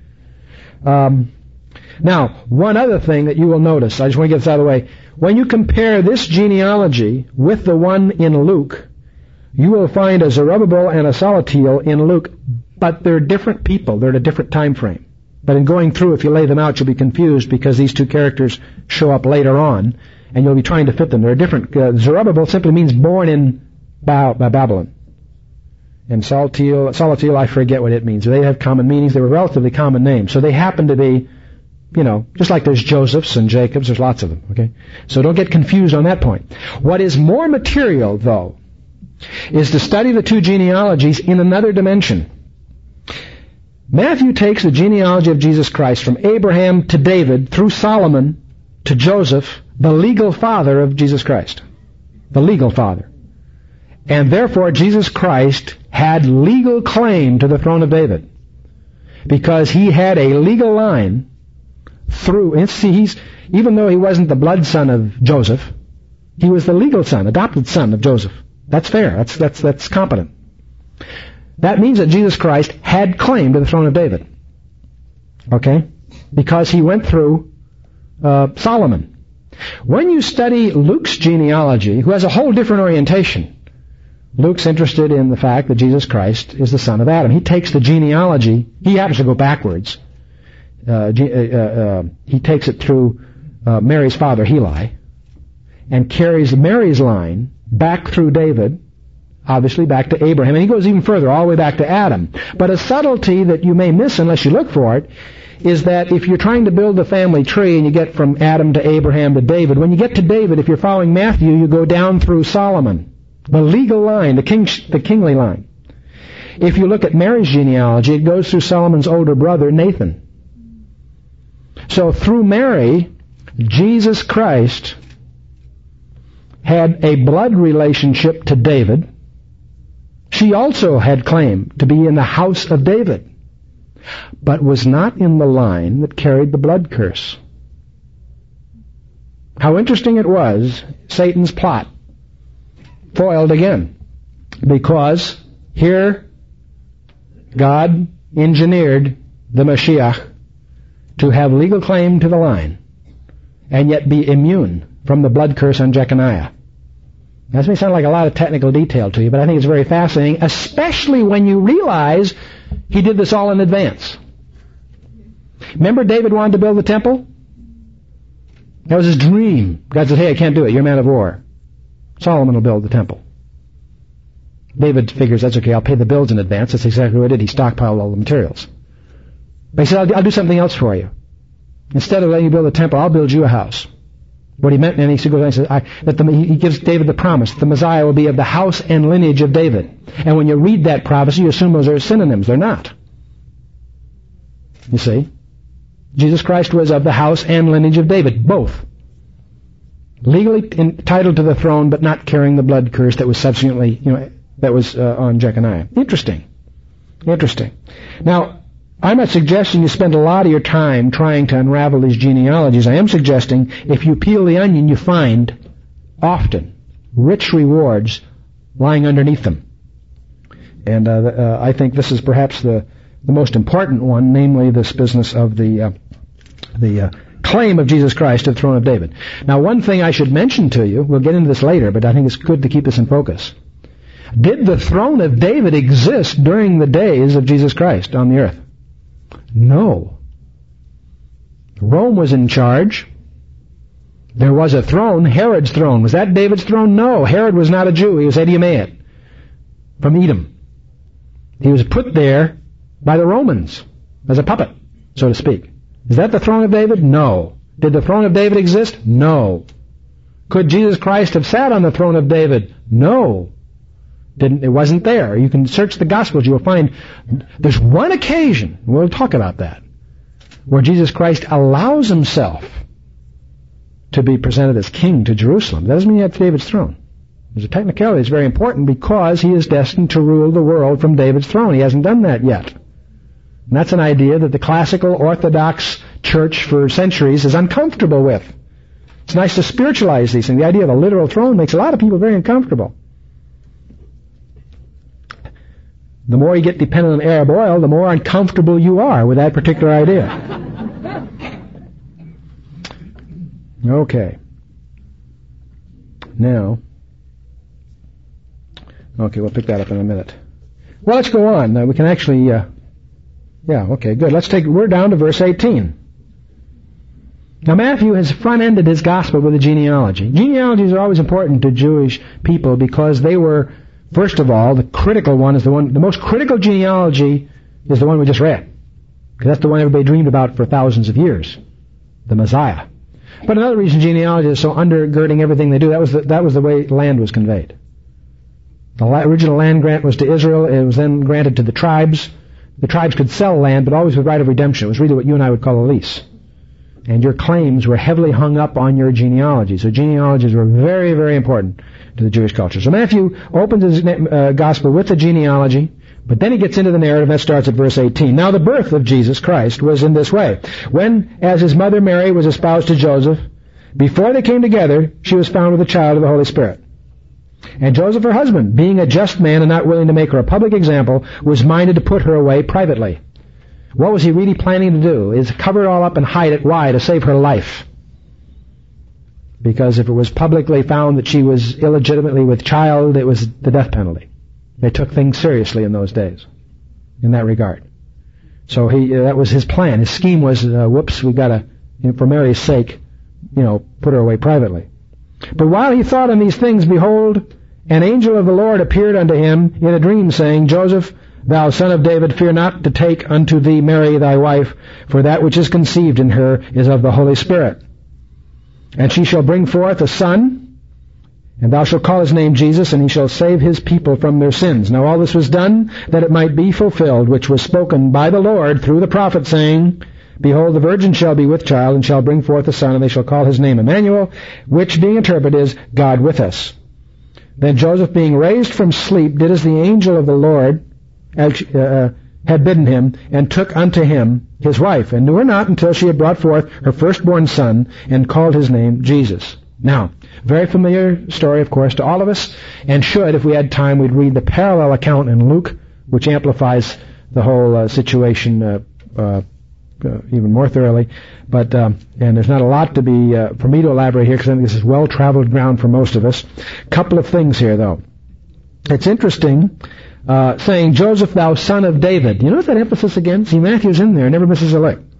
Now, one other thing that you will notice, I just want to get this out of the way. When you compare this genealogy with the one in Luke, you will find a Zerubbabel and a Salatiel in Luke, but they're different people. They're at a different time frame. But in going through, if you lay them out, you'll be confused because these two characters show up later on, and you'll be trying to fit them. They're different. Zerubbabel simply means born in Babylon. And Salatiel, I forget what it means. They have common meanings. They were relatively common names. So they happen to be, just like there's Josephs and Jacobs, there's lots of them, okay? So don't get confused on that point. What is more material, though, is to study the two genealogies in another dimension. Matthew takes the genealogy of Jesus Christ from Abraham to David through Solomon to Joseph, the legal father of Jesus Christ. The legal father. And therefore Jesus Christ had legal claim to the throne of David. Because he had a legal line through, even though he wasn't the blood son of Joseph, he was the legal son, adopted son of Joseph. That's fair. That's competent. That means that Jesus Christ had claim to the throne of David. Okay? Because he went through Solomon. When you study Luke's genealogy, who has a whole different orientation, Luke's interested in the fact that Jesus Christ is the son of Adam. He takes the genealogy, he happens to go backwards. He takes it through Mary's father, Heli, and carries Mary's line back through David, obviously back to Abraham, and he goes even further, all the way back to Adam. But a subtlety that you may miss unless you look for it is that if you're trying to build a family tree and you get from Adam to Abraham to David, when you get to David, if you're following Matthew, you go down through Solomon, the legal line, the kingly line. If you look at Mary's genealogy, it goes through Solomon's older brother, Nathan. So through Mary, Jesus Christ had a blood relationship to David. She also had claim to be in the house of David, but was not in the line that carried the blood curse. How interesting it was, Satan's plot foiled again, because here God engineered the Mashiach to have legal claim to the line and yet be immune from the blood curse on Jeconiah. That may sound like a lot of technical detail to you, but I think it's very fascinating, especially when you realize he did this all in advance. Remember David wanted to build the temple? That was his dream. God said, hey, I can't do it. You're a man of war. Solomon will build the temple. David figures, that's okay, I'll pay the bills in advance. That's exactly what he did. He stockpiled all the materials. But he said, I'll do something else for you. Instead of letting you build a temple, I'll build you a house. What he meant, and he goes on and says, he gives David the promise, the Messiah will be of the house and lineage of David. And when you read that prophecy, you assume those are synonyms. They're not. You see? Jesus Christ was of the house and lineage of David, both. Legally entitled to the throne, but not carrying the blood curse that was subsequently, that was on Jeconiah. Interesting. Now, I'm not suggesting you spend a lot of your time trying to unravel these genealogies. I am suggesting if you peel the onion, you find often rich rewards lying underneath them. And I think this is perhaps the most important one, namely this business of the claim of Jesus Christ to the throne of David. Now, one thing I should mention to you, we'll get into this later, but I think it's good to keep this in focus. Did the throne of David exist during the days of Jesus Christ on the earth? No. Rome was in charge. There was a throne, Herod's throne. Was that David's throne? No. Herod was not a Jew. He was Edomaean from Edom. He was put there by the Romans as a puppet, so to speak. Is that the throne of David? No. Did the throne of David exist? No. Could Jesus Christ have sat on the throne of David? No. It wasn't there. You can search the Gospels. You will find there's one occasion, we'll talk about that, where Jesus Christ allows himself to be presented as king to Jerusalem. That doesn't mean he had David's throne. There's a technicality that's very important because he is destined to rule the world from David's throne. He hasn't done that yet. And that's an idea that the classical Orthodox Church for centuries is uncomfortable with. It's nice to spiritualize these things. The idea of a literal throne makes a lot of people very uncomfortable. The more you get dependent on Arab oil, the more uncomfortable you are with that particular idea. Okay. Now, we'll pick that up in a minute. Well, let's go on. We can actually, okay, good. We're down to verse 18. Now, Matthew has front-ended his gospel with a genealogy. Genealogies are always important to Jewish people because they were, first of all, the most critical genealogy is the one we just read. Because that's the one everybody dreamed about for thousands of years. The Messiah. But another reason genealogy is so undergirding everything they do, that was the way land was conveyed. The original land grant was to Israel. It was then granted to the tribes. The tribes could sell land, but always with right of redemption. It was really what you and I would call a lease. And your claims were heavily hung up on your genealogy. So genealogies were very, very important to the Jewish culture. So Matthew opens his gospel with the genealogy, but then he gets into the narrative that starts at verse 18. Now the birth of Jesus Christ was in this way. When, as his mother Mary was espoused to Joseph, before they came together, she was found with a child of the Holy Spirit. And Joseph, her husband, being a just man and not willing to make her a public example, was minded to put her away privately. What was he really planning to do? Is cover it all up and hide it. Why? To save her life. Because if it was publicly found that she was illegitimately with child, it was the death penalty. They took things seriously in those days, in that regard. So that was his plan. His scheme was, we gotta, for Mary's sake, put her away privately. But while he thought on these things, behold, an angel of the Lord appeared unto him in a dream, saying, Joseph, thou son of David, fear not to take unto thee Mary thy wife, for that which is conceived in her is of the Holy Spirit. And she shall bring forth a son, and thou shalt call his name Jesus, and he shall save his people from their sins. Now all this was done that it might be fulfilled, which was spoken by the Lord through the prophet, saying, Behold, the virgin shall be with child, and shall bring forth a son, and they shall call his name Emmanuel, which being interpreted is God with us. Then Joseph, being raised from sleep, did as the angel of the Lord had bidden him, and took unto him his wife, and knew her not until she had brought forth her firstborn son, and called his name Jesus. Now, very familiar story, of course, to all of us, and should, if we had time, we'd read the parallel account in Luke, which amplifies the whole situation even more thoroughly. But and there's not a lot to be for me to elaborate here, because I think this is well-traveled ground for most of us. Couple of things here, though. It's interesting, saying, Joseph, thou son of David. You notice that emphasis again? See, Matthew's in there, never misses a lick.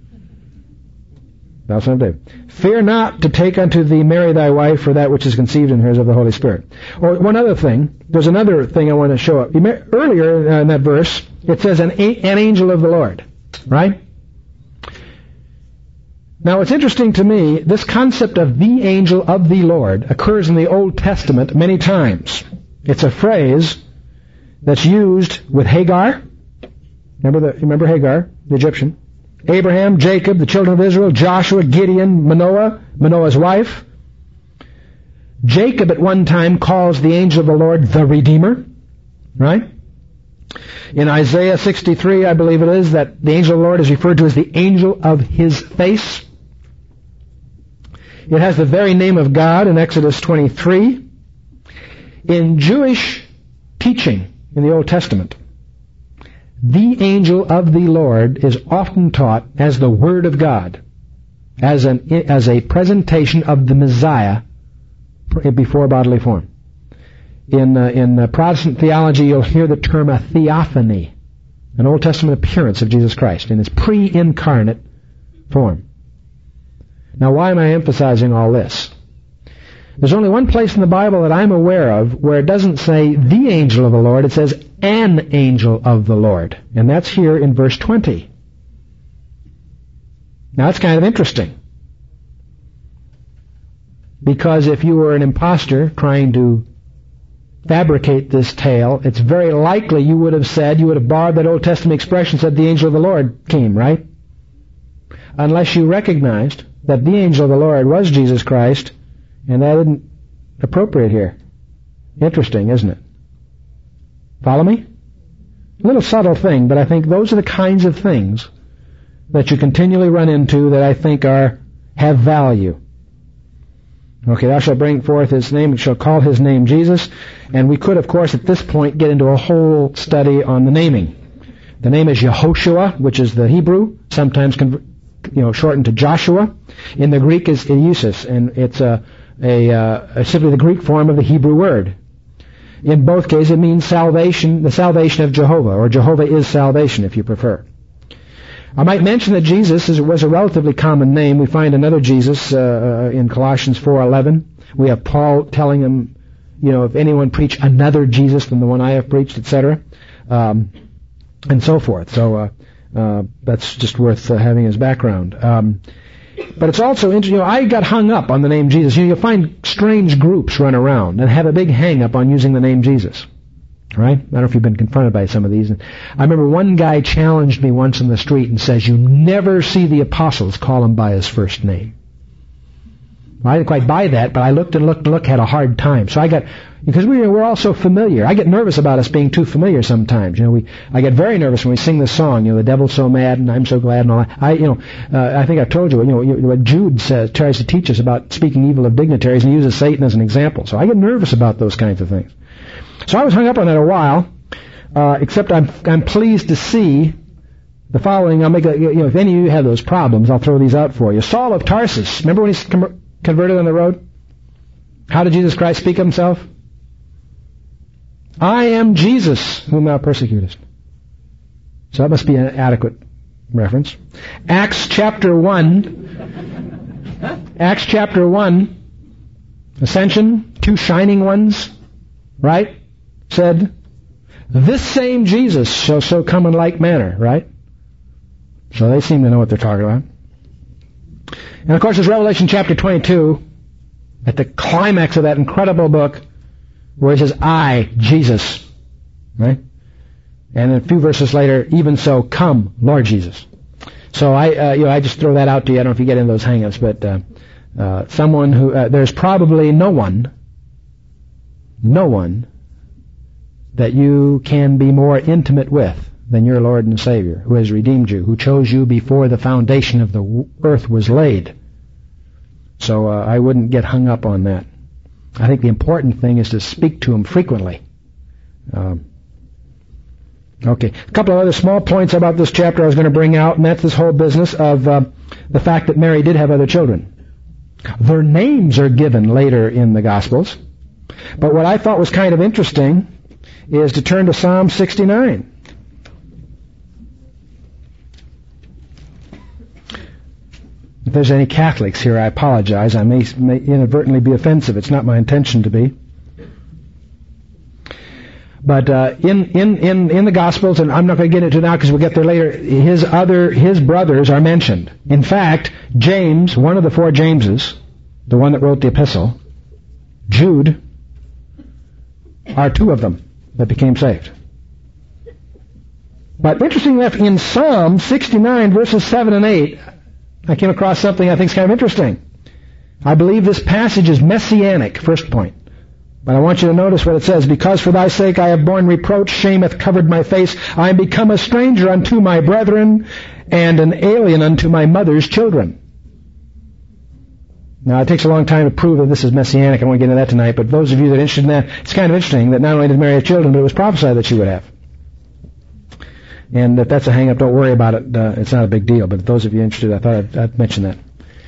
Thou son of David. Fear not to take unto thee Mary thy wife, for that which is conceived in her is of the Holy Spirit. Or one other thing, there's another thing I want to show up. Earlier in that verse, it says an angel of the Lord, right? Now, it's interesting to me, this concept of the angel of the Lord occurs in the Old Testament many times. It's a phrase that's used with Hagar. Remember Hagar, the Egyptian? Abraham, Jacob, the children of Israel, Joshua, Gideon, Manoah's wife. Jacob at one time calls the angel of the Lord the Redeemer, right? In Isaiah 63, I believe it is, that the angel of the Lord is referred to as the angel of his face. It has the very name of God in Exodus 23. In Jewish teaching in the Old Testament, the angel of the Lord is often taught as the Word of God, as a presentation of the Messiah before bodily form. In Protestant theology, you'll hear the term a theophany, an Old Testament appearance of Jesus Christ in his pre-incarnate form. Now, why am I emphasizing all this? There's only one place in the Bible that I'm aware of where it doesn't say the angel of the Lord, it says an angel of the Lord. And that's here in verse 20. Now, that's kind of interesting. Because if you were an imposter trying to fabricate this tale, it's very likely you would have borrowed that Old Testament expression, said the angel of the Lord came, right? Unless you recognized that the angel of the Lord was Jesus Christ, and that isn't appropriate here. Interesting, isn't it? Follow me? A little subtle thing, but I think those are the kinds of things that you continually run into that I think have value. Okay, thou shalt bring forth his name, and shall call his name Jesus. And we could, of course, at this point get into a whole study on the naming. The name is Yehoshua, which is the Hebrew, sometimes shortened to Joshua. In the Greek is Eusus, and it's simply the Greek form of the Hebrew word. In both cases, it means salvation, the salvation of Jehovah, or Jehovah is salvation, if you prefer. I might mention that Jesus was a relatively common name. We find another Jesus in Colossians 4:11. We have Paul telling him, if anyone preach another Jesus than the one I have preached, etc., and so forth. So that's just worth having as background. But it's also interesting. I got hung up on the name Jesus. You'll find strange groups run around and have a big hang-up on using the name Jesus. Right? I don't know if you've been confronted by some of these. I remember one guy challenged me once in the street and says, you never see the apostles call him by his first name. Well, I didn't quite buy that, but I looked, had a hard time. So because we're all so familiar. I get nervous about us being too familiar sometimes. I get very nervous when we sing this song, the devil's so mad and I'm so glad and all that. I think I've told you, what Jude tries to teach us about speaking evil of dignitaries, and he uses Satan as an example. So I get nervous about those kinds of things. So I was hung up on that a while, except I'm pleased to see the following. I'll make if any of you have those problems, I'll throw these out for you. Saul of Tarsus, remember when he's converted on the road? How did Jesus Christ speak of himself? I am Jesus, whom thou persecutest. So that must be an adequate reference. Acts chapter 1, Ascension, two shining ones, right? Said, this same Jesus shall so come in like manner, right? So they seem to know what they're talking about. And of course there's Revelation chapter 22, at the climax of that incredible book, where it says, I, Jesus, right? And a few verses later, even so, come, Lord Jesus. So I just throw that out to you. I don't know if you get into those hang-ups, but someone who, there's probably no one that you can be more intimate with than your Lord and Savior, who has redeemed you, who chose you before the foundation of the earth was laid. So I wouldn't get hung up on that. I think the important thing is to speak to him frequently. Okay, a couple of other small points about this chapter I was going to bring out, and that's this whole business of the fact that Mary did have other children. Their names are given later in the Gospels, but what I thought was kind of interesting is to turn to Psalm 69. If there's any Catholics here, I apologize. I may inadvertently be offensive. It's not my intention to be. But in the Gospels, and I'm not going to get into it now because we'll get there later, his brothers are mentioned. In fact, James, one of the four Jameses, the one that wrote the epistle, Jude, are two of them that became saved. But interestingly enough, in Psalm 69, verses 7 and 8, I came across something I think is kind of interesting. I believe this passage is messianic, first point. But I want you to notice what it says. Because for thy sake I have borne reproach, shame hath covered my face. I am become a stranger unto my brethren, and an alien unto my mother's children. Now, it takes a long time to prove that this is messianic. I won't get into that tonight, but those of you that are interested in that, it's kind of interesting that not only did Mary have children, but it was prophesied that she would have. And if that's a hang-up, don't worry about it. It's not a big deal, but those of you interested, I thought I'd mention that.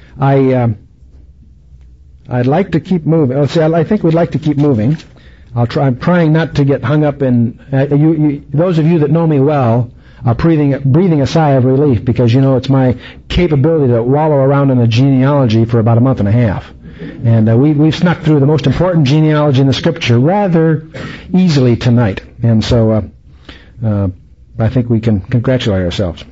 I'd like to keep moving. I think we'd like to keep moving. I'm trying not to get hung up in... those of you that know me well are breathing a sigh of relief because, it's my capability to wallow around in a genealogy for about a month and a half. And we've snuck through the most important genealogy in the Scripture rather easily tonight. And so I think we can congratulate ourselves.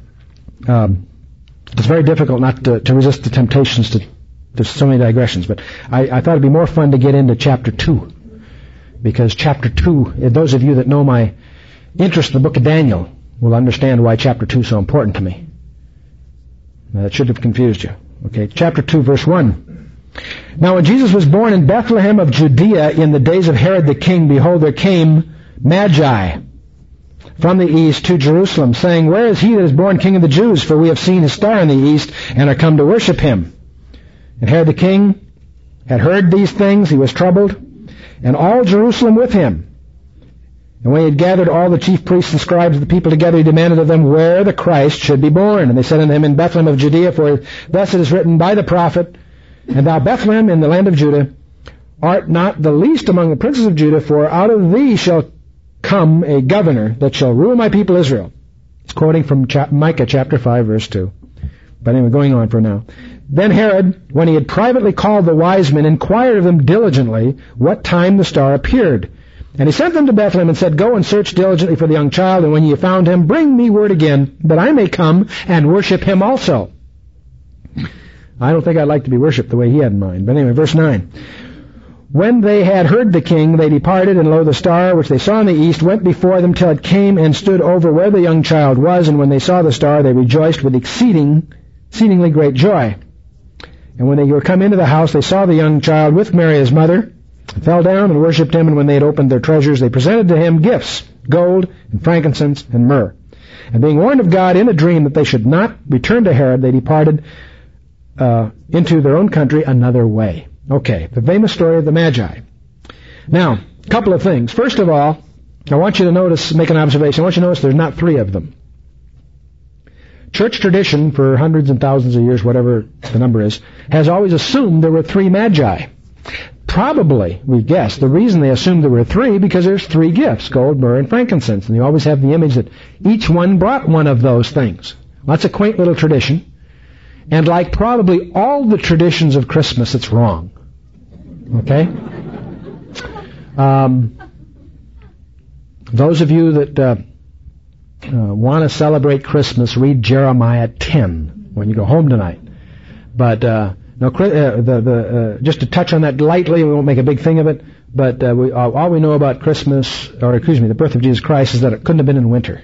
It's very difficult not to resist the temptations to... There's so many digressions, but I thought it'd be more fun to get into chapter 2. Because chapter 2, those of you that know my interest in the book of Daniel will understand why chapter 2 is so important to me. Now, that should have confused you. Okay, chapter 2, verse 1. Now when Jesus was born in Bethlehem of Judea in the days of Herod the king, behold, there came Magi from the east to Jerusalem, saying, Where is he that is born King of the Jews? For we have seen his star in the east, and are come to worship him. And Herod the king had heard these things, he was troubled, and all Jerusalem with him. And when he had gathered all the chief priests and scribes of the people together, he demanded of them where the Christ should be born. And they said unto him, In Bethlehem of Judea, for thus it is written by the prophet, And thou, Bethlehem, in the land of Judah, art not the least among the princes of Judah, for out of thee shall come a governor that shall rule my people Israel. It's quoting from Micah chapter 5, verse 2. But anyway, going on for now. Then Herod, when he had privately called the wise men, inquired of them diligently what time the star appeared. And he sent them to Bethlehem and said, Go and search diligently for the young child, and when ye have found him, bring me word again, that I may come and worship him also. I don't think I'd like to be worshipped the way he had in mind. But anyway, verse 9. When they had heard the king, they departed, and lo, the star which they saw in the east went before them till it came and stood over where the young child was. And when they saw the star, they rejoiced with exceedingly great joy. And when they were come into the house, they saw the young child with Mary his mother, and fell down and worshipped him. And when they had opened their treasures, they presented to him gifts, gold and frankincense and myrrh. And being warned of God in a dream that they should not return to Herod, they departed into their own country another way. Okay, the famous story of the Magi. Now, a couple of things. First of all, I want you to make an observation. I want you to notice there's not three of them. Church tradition, for hundreds and thousands of years, whatever the number is, has always assumed there were three Magi. Probably, we guess, the reason they assumed there were three, because there's three gifts, gold, myrrh, and frankincense. And you always have the image that each one brought one of those things. Well, that's a quaint little tradition. And like probably all the traditions of Christmas, it's wrong. Okay? Those of you that want to celebrate Christmas, read Jeremiah 10 when you go home tonight. But just to touch on that lightly, we won't make a big thing of it. But all we know about Christmas, the birth of Jesus Christ, is that it couldn't have been in winter.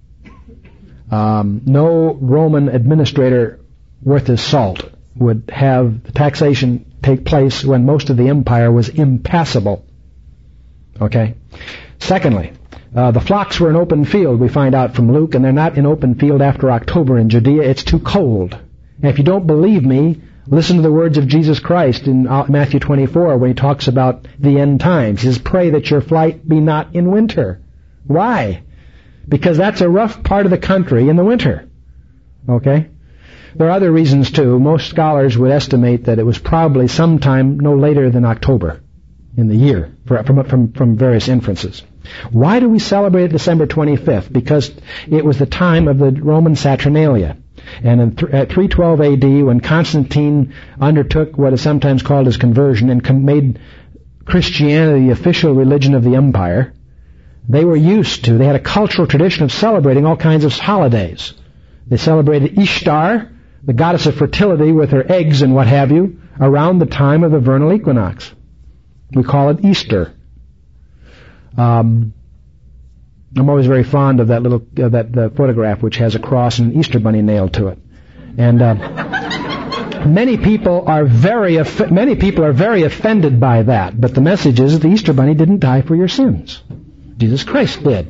No Roman administrator worth his salt would have the taxation take place when most of the empire was impassable. Okay? Secondly, the flocks were in open field, we find out from Luke, and they're not in open field after October in Judea. It's too cold. And if you don't believe me, listen to the words of Jesus Christ in Matthew 24 when he talks about the end times. He says, Pray that your flight be not in winter. Why? Because that's a rough part of the country in the winter. Okay? There are other reasons too. Most scholars would estimate that it was probably sometime no later than October in the year, from various inferences. Why do we celebrate December 25th? Because it was the time of the Roman Saturnalia. And at 312 AD, when Constantine undertook what is sometimes called his conversion and made Christianity the official religion of the empire, They had a cultural tradition of celebrating all kinds of holidays. They celebrated Ishtar, the goddess of fertility, with her eggs and what have you, around the time of the vernal equinox. We call it Easter. I'm always very fond of that the photograph which has a cross and an Easter bunny nailed to it. And many people are very offended by that. But the message is that the Easter bunny didn't die for your sins. Jesus Christ did.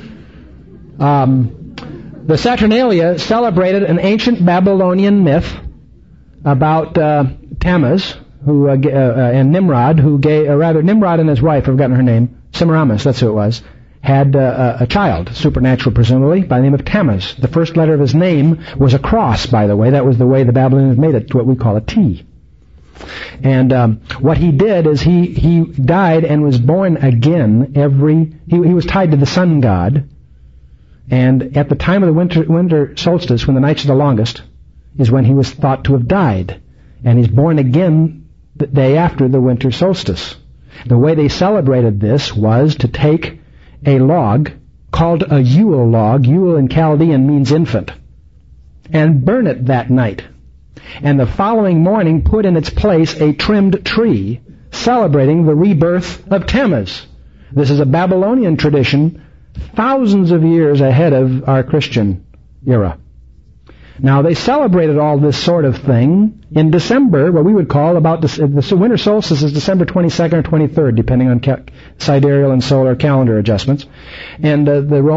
The Saturnalia celebrated an ancient Babylonian myth about Tammuz, and Nimrod, Nimrod and his wife, I've forgotten her name, Semiramis, that's who it was, had a child, supernatural presumably, by the name of Tammuz. The first letter of his name was a cross, by the way. That was the way the Babylonians made it to what we call a T. And what he did is he died and was born again he was tied to the sun god. And at the time of the winter solstice, when the nights are the longest, is when he was thought to have died. And he's born again the day after the winter solstice. The way they celebrated this was to take a log called a Yule log. Yule in Chaldean means infant. And burn it that night. And the following morning put in its place a trimmed tree celebrating the rebirth of Tammuz. This is a Babylonian tradition thousands of years ahead of our Christian era. Now, they celebrated all this sort of thing in December, what we would call the winter solstice is December 22nd or 23rd, depending on sidereal and solar calendar adjustments. And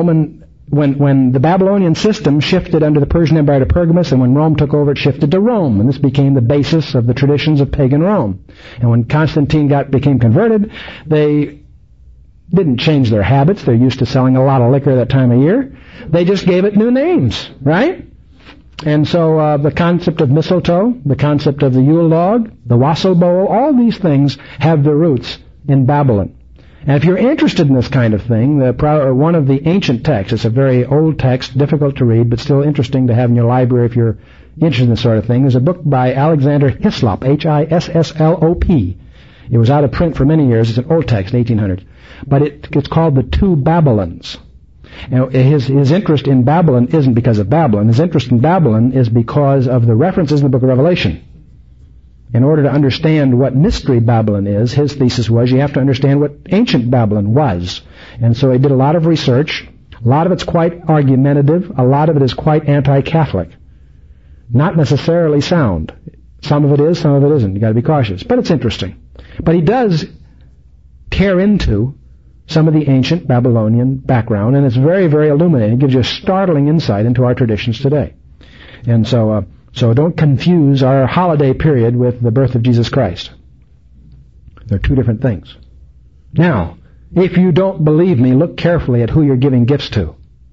when the Babylonian system shifted under the Persian Empire to Pergamus, and when Rome took over, it shifted to Rome, and this became the basis of the traditions of pagan Rome. And when Constantine became converted, they didn't change their habits. They're used to selling a lot of liquor that time of year. They just gave it new names, right? And so the concept of mistletoe, the concept of the Yule log, the wassail bowl, all these things have their roots in Babylon. And if you're interested in this kind of thing, one of the ancient texts, it's a very old text, difficult to read, but still interesting to have in your library if you're interested in this sort of thing, is a book by Alexander Hislop, Hisslop. It was out of print for many years. It's an old text, 1800s. But it's called The Two Babylons. Now, his interest in Babylon isn't because of Babylon. His interest in Babylon is because of the references in the book of Revelation. In order to understand what Mystery Babylon is, his thesis was you have to understand what ancient Babylon was. And so he did a lot of research. A lot of it's quite argumentative. A lot of it is quite anti-Catholic. Not necessarily sound. Some of it is, some of it isn't. You've got to be cautious. But it's interesting. But he does tear into some of the ancient Babylonian background, and it's very, very illuminating. It gives you a startling insight into our traditions today. And so don't confuse our holiday period with the birth of Jesus Christ. They're two different things. Now, if you don't believe me, look carefully at who you're giving gifts to.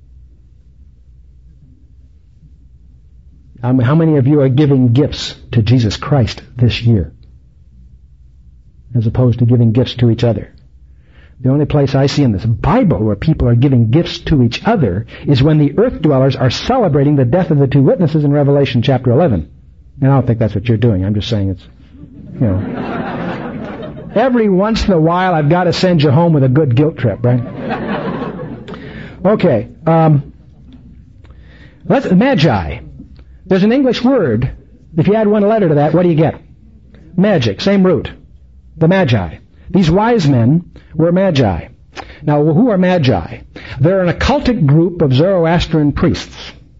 How many of you are giving gifts to Jesus Christ this year, as opposed to giving gifts to each other? The only place I see in this Bible where people are giving gifts to each other is when the earth dwellers are celebrating the death of the two witnesses in Revelation chapter 11. And I don't think that's what you're doing. I'm just saying it's, every once in a while I've got to send you home with a good guilt trip, right? Okay. Magi. There's an English word. If you add one letter to that, what do you get? Magic. Same root. The Magi. These wise men were Magi. Now, who are Magi? They're an occultic group of Zoroastrian priests.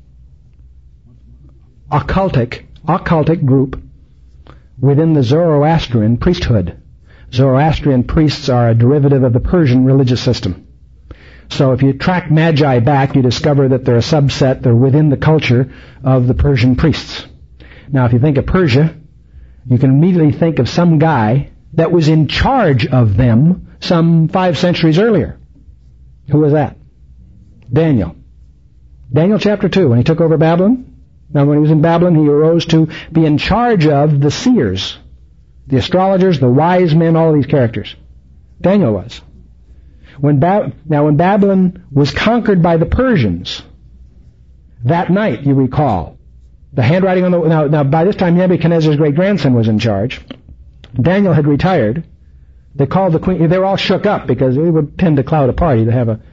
Occultic group within the Zoroastrian priesthood. Zoroastrian priests are a derivative of the Persian religious system. So if you track Magi back, you discover that they're a subset, they're within the culture of the Persian priests. Now, if you think of Persia, you can immediately think of some guy that was in charge of them some 5 centuries earlier. Who was that? Daniel. Daniel chapter 2, when he took over Babylon. Now, when he was in Babylon, he arose to be in charge of the seers, the astrologers, the wise men, all of these characters. Daniel was. When Babylon was conquered by the Persians, that night, you recall, the handwriting on the... Now, by this time, Nebuchadnezzar's great-grandson was in charge. Daniel had retired. They called the queen. They were all shook up because it would tend to cloud a party to have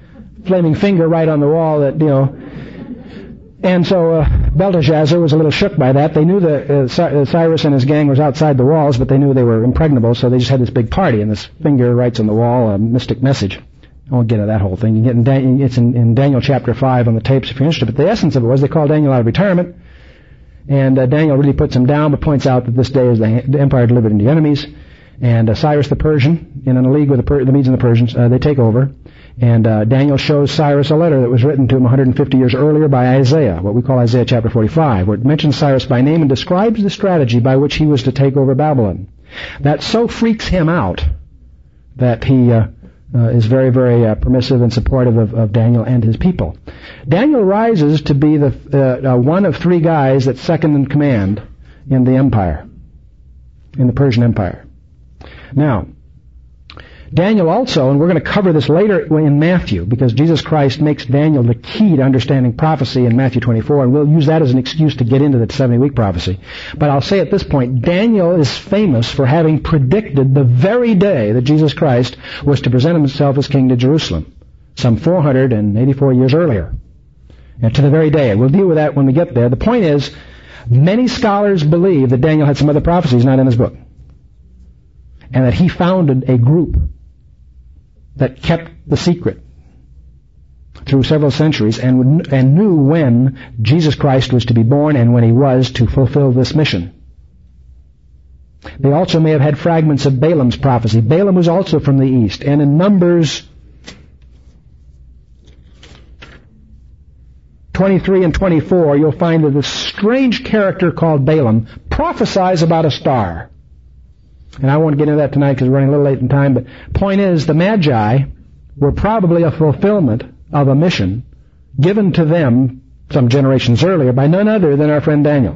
flaming finger right on the wall that, And so Belteshazzar was a little shook by that. They knew that Cyrus and his gang was outside the walls, but they knew they were impregnable, so they just had this big party, and this finger writes on the wall a mystic message. I won't get into that whole thing. You get it's in Daniel chapter 5 on the tapes if you're interested, but the essence of it was they called Daniel out of retirement, and Daniel really puts him down, but points out that this day is the empire delivered into enemies, and Cyrus the Persian, in a league with the Medes and the Persians, they take over. And Daniel shows Cyrus a letter that was written to him 150 years earlier by Isaiah, what we call Isaiah chapter 45, where it mentions Cyrus by name and describes the strategy by which he was to take over Babylon. That so freaks him out that he is very, very permissive and supportive of Daniel and his people. Daniel rises to be the one of three guys that's second in command in the empire, in the Persian Empire. Now, Daniel also, and we're going to cover this later in Matthew, because Jesus Christ makes Daniel the key to understanding prophecy in Matthew 24, and we'll use that as an excuse to get into the 70-week prophecy. But I'll say at this point, Daniel is famous for having predicted the very day that Jesus Christ was to present himself as king to Jerusalem, some 484 years earlier. And to the very day. We'll deal with that when we get there. The point is, many scholars believe that Daniel had some other prophecies not in his book, and that he founded a group that kept the secret through several centuries and knew when Jesus Christ was to be born and when he was to fulfill this mission. They also may have had fragments of Balaam's prophecy. Balaam was also from the east, and in Numbers 23 and 24, you'll find that this strange character called Balaam prophesies about a star. And I won't get into that tonight because we're running a little late in time, but point is, the Magi were probably a fulfillment of a mission given to them some generations earlier by none other than our friend Daniel.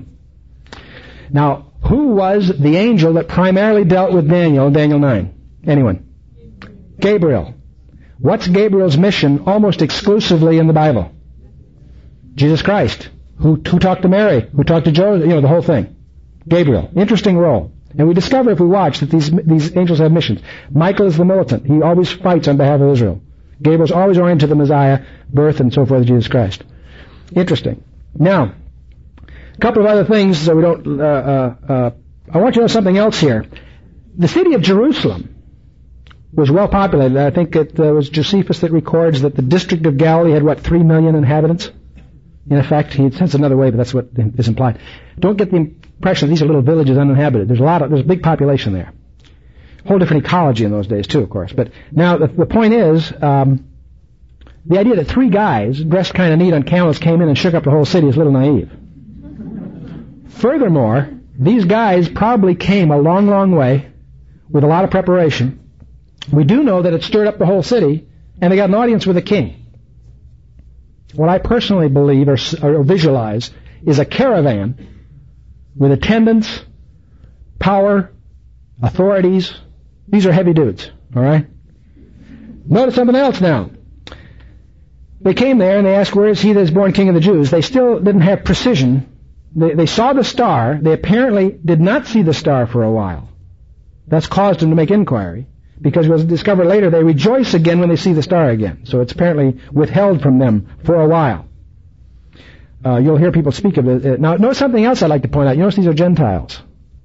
Now, who was the angel that primarily dealt with Daniel in Daniel 9? Anyone? Gabriel. What's Gabriel's mission almost exclusively in the Bible? Jesus Christ. Who talked to Mary? Who talked to Joseph? The whole thing. Gabriel. Interesting role. And we discover if we watch that these angels have missions. Michael is the militant. He always fights on behalf of Israel. Gabriel's always oriented to the Messiah, birth, and so forth of Jesus Christ. Interesting. Now, a couple of other things so we don't... I want you to know something else here. The city of Jerusalem was well populated. I think it was Josephus that records that the district of Galilee had, 3 million inhabitants? In effect, he says another way, but that's what is implied. Don't get the impression that these are little villages uninhabited. There's a big population there. Whole different ecology in those days too, of course. But now the point is, the idea that three guys dressed kind of neat on camels came in and shook up the whole city is a little naive. Furthermore, these guys probably came a long, long way with a lot of preparation. We do know that it stirred up the whole city, and they got an audience with a king. What I personally believe or visualize is a caravan with attendants, power, authorities. These are heavy dudes, all right? Notice something else now. They came there and they asked, where is he that is born king of the Jews? They still didn't have precision. They saw the star. They apparently did not see the star for a while. That's caused them to make inquiry, because it was discovered later they rejoice again when they see the star again. So it's apparently withheld from them for a while. You'll hear people speak of it. Now, notice something else I'd like to point out. You notice these are Gentiles.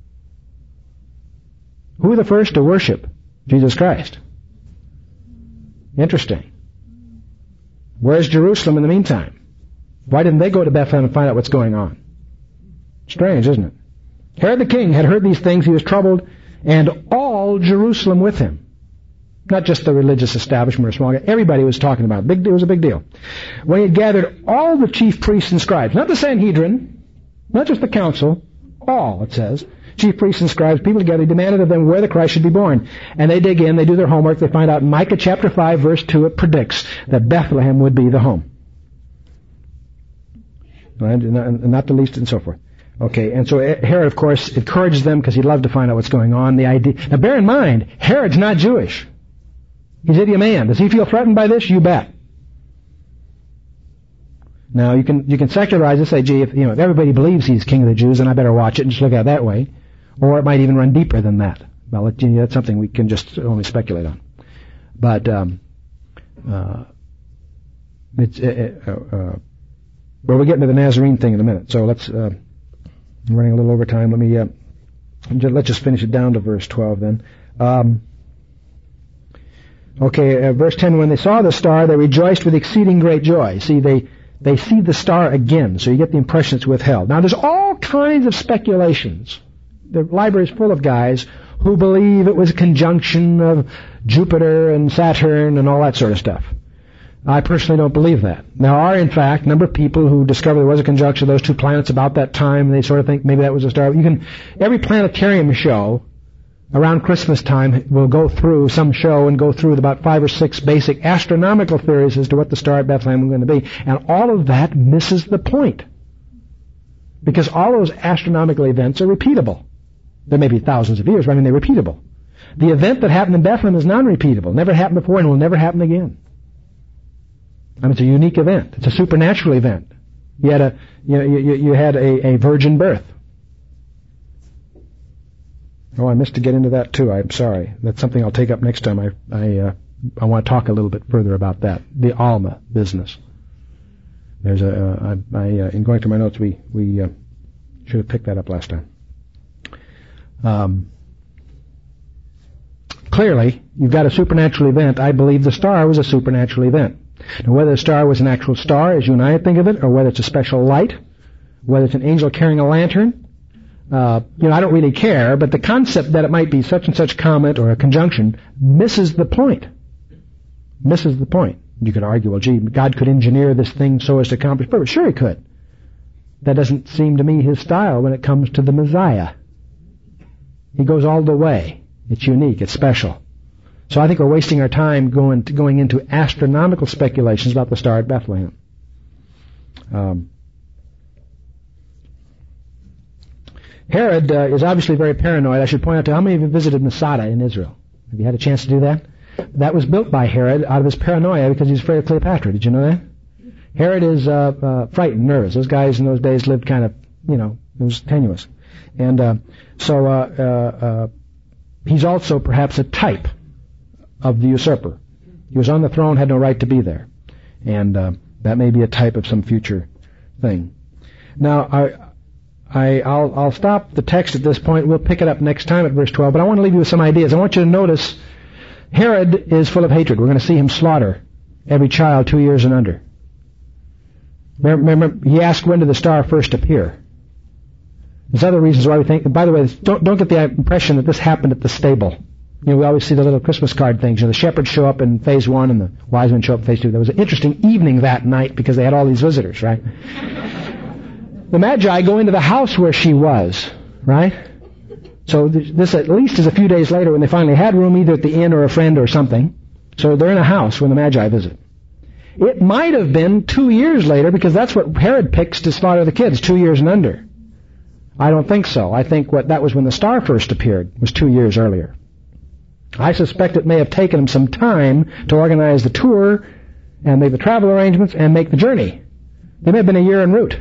Who were the first to worship Jesus Christ? Interesting. Where's Jerusalem in the meantime? Why didn't they go to Bethlehem and find out what's going on? Strange, isn't it? Herod the king had heard these things. He was troubled, and all Jerusalem with him. Not just the religious establishment or small. Everybody was talking about it. It was a big deal. When he had gathered all the chief priests and scribes, not the Sanhedrin, not just the council, all, it says, chief priests and scribes, people together, he demanded of them where the Christ should be born. And they dig in, they do their homework, they find out in Micah chapter 5, verse 2, it predicts that Bethlehem would be the home. And not the least, and so forth. Okay, and so Herod, of course, encourages them because he'd love to find out what's going on. Now, bear in mind, Herod's not Jewish. He's an Idumean. Does he feel threatened by this? You bet. Now, you can secularize this, say, gee, if everybody believes he's king of the Jews, then I better watch it and just look at it that way. Or it might even run deeper than that. Well, that's something we can just only speculate on. But It's well, we'll get into the Nazarene thing in a minute. So let's. I'm running a little over time. Let's just finish it down to verse 12 then. Verse 10. When they saw the star, they rejoiced with exceeding great joy. See, they see the star again, so you get the impression it's withheld. Now, there's all kinds of speculations. The library is full of guys who believe it was a conjunction of Jupiter and Saturn and all that sort of stuff. I personally don't believe that. There are, in fact, a number of people who discovered there was a conjunction of those two planets about that time, and they sort of think maybe that was a star. Every planetarium show around Christmas time will go through some show and go through about 5 or 6 basic astronomical theories as to what the star at Bethlehem was going to be, and all of that misses the point. Because all those astronomical events are repeatable. There may be thousands of years, but they're repeatable. The event that happened in Bethlehem is non-repeatable. Never happened before and will never happen again. It's a unique event. It's a supernatural event. You had a virgin birth. Oh, I missed to get into that too. I'm sorry. That's something I'll take up next time. I want to talk a little bit further about that. The Alma business. There's in going through my notes, we should have picked that up last time. Clearly, you've got a supernatural event. I believe the star was a supernatural event. Now, whether the star was an actual star, as you and I think of it, or whether it's a special light, whether it's an angel carrying a lantern, I don't really care, but the concept that it might be such and such comet or a conjunction misses the point. Misses the point. You could argue, well, gee, God could engineer this thing so as to accomplish purpose. Sure he could. That doesn't seem to me his style when it comes to the Messiah. He goes all the way. It's unique. It's special. So I think we're wasting our time going into astronomical speculations about the star at Bethlehem. Herod is obviously very paranoid. I should point out to how many of you visited Masada in Israel? Have you had a chance to do that? That was built by Herod out of his paranoia because he's afraid of Cleopatra. Did you know that? Herod is frightened, nervous. Those guys in those days lived kind of, it was tenuous. And so he's also perhaps a type of the usurper. He was on the throne, had no right to be there. And that may be a type of some future thing. Now, I'll stop the text at this point. We'll pick it up next time at verse 12. But I want to leave you with some ideas. I want you to notice Herod is full of hatred. We're going to see him slaughter every child 2 years and under. Remember, he asked when did the star first appear. There's other reasons why we think. By the way, don't get the impression that this happened at the stable. We always see the little Christmas card things. The shepherds show up in phase 1 and the wise men show up in phase 2. There was an interesting evening that night because they had all these visitors, right? The Magi go into the house where she was, right? So this at least is a few days later when they finally had room either at the inn or a friend or something. So they're in a house when the Magi visit. It might have been 2 years later because that's what Herod picks to slaughter the kids, 2 years and under. I don't think so. I think that was when the star first appeared, was 2 years earlier. I suspect it may have taken him some time to organize the tour and make the travel arrangements and make the journey. They may have been a year en route.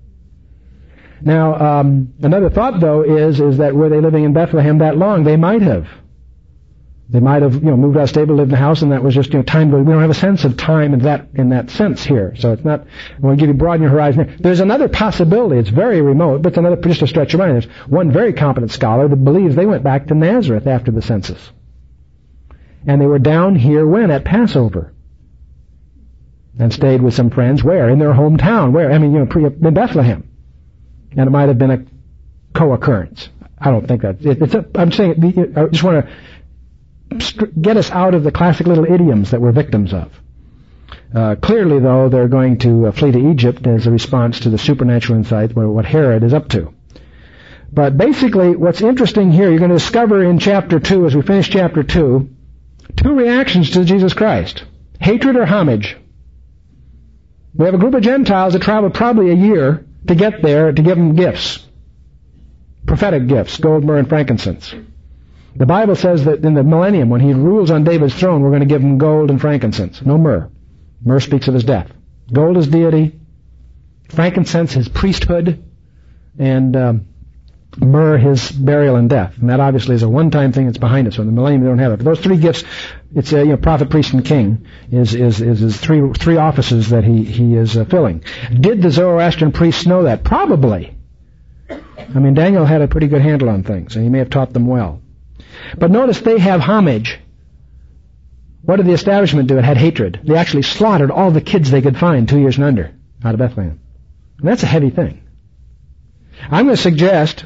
Now, another thought, though, is that were they living in Bethlehem that long, they might have. They might have, moved out of stable, lived in a house, and that was just, time. We don't have a sense of time in that sense here. So it's not, I want to give you broaden your horizon here. There's another possibility. It's very remote, but it's just a stretch of mind. There's one very competent scholar that believes they went back to Nazareth after the census. And they were down here when? At Passover. And stayed with some friends. Where? In their hometown. Where? In Bethlehem. And it might have been a co-occurrence. I don't think that. I'm saying, I just want to get us out of the classic little idioms that we're victims of. Clearly, though, they're going to flee to Egypt as a response to the supernatural insight, what Herod is up to. But basically, what's interesting here, you're going to discover in chapter 2, as we finish chapter 2, 2 reactions to Jesus Christ. Hatred or homage. We have a group of Gentiles that traveled probably a year to get there to give them gifts. Prophetic gifts, gold, myrrh, and frankincense. The Bible says that in the millennium, when he rules on David's throne, we're going to give him gold and frankincense. No myrrh. Myrrh speaks of his death. Gold is deity. Frankincense, his priesthood. And myrrh, his burial and death. And that obviously is a one-time thing that's behind us. So in the millennium we don't have it. But those three gifts, it's prophet, priest, and king is three offices that he is filling. Did the Zoroastrian priests know that? Probably. I mean, Daniel had a pretty good handle on things, and he may have taught them well. But notice they have homage. What did the establishment do? It had hatred. They actually slaughtered all the kids they could find 2 years and under out of Bethlehem. And that's a heavy thing. I'm going to suggest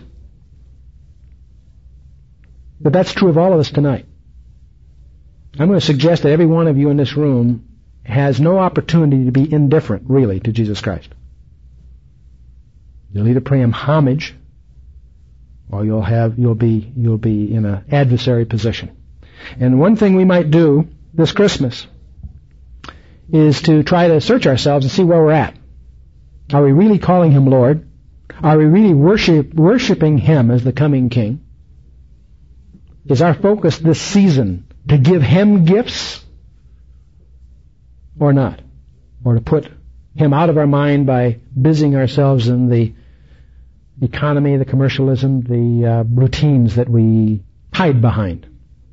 that that's true of all of us tonight. I'm going to suggest that every one of you in this room has no opportunity to be indifferent, really, to Jesus Christ. You'll either pay him homage, or you'll be in an adversary position. And one thing we might do this Christmas is to try to search ourselves and see where we're at. Are we really calling him Lord? Are we really worshiping him as the coming King? Is our focus this season to give him gifts or not? Or to put him out of our mind by busying ourselves in the economy, the commercialism, the routines that we hide behind?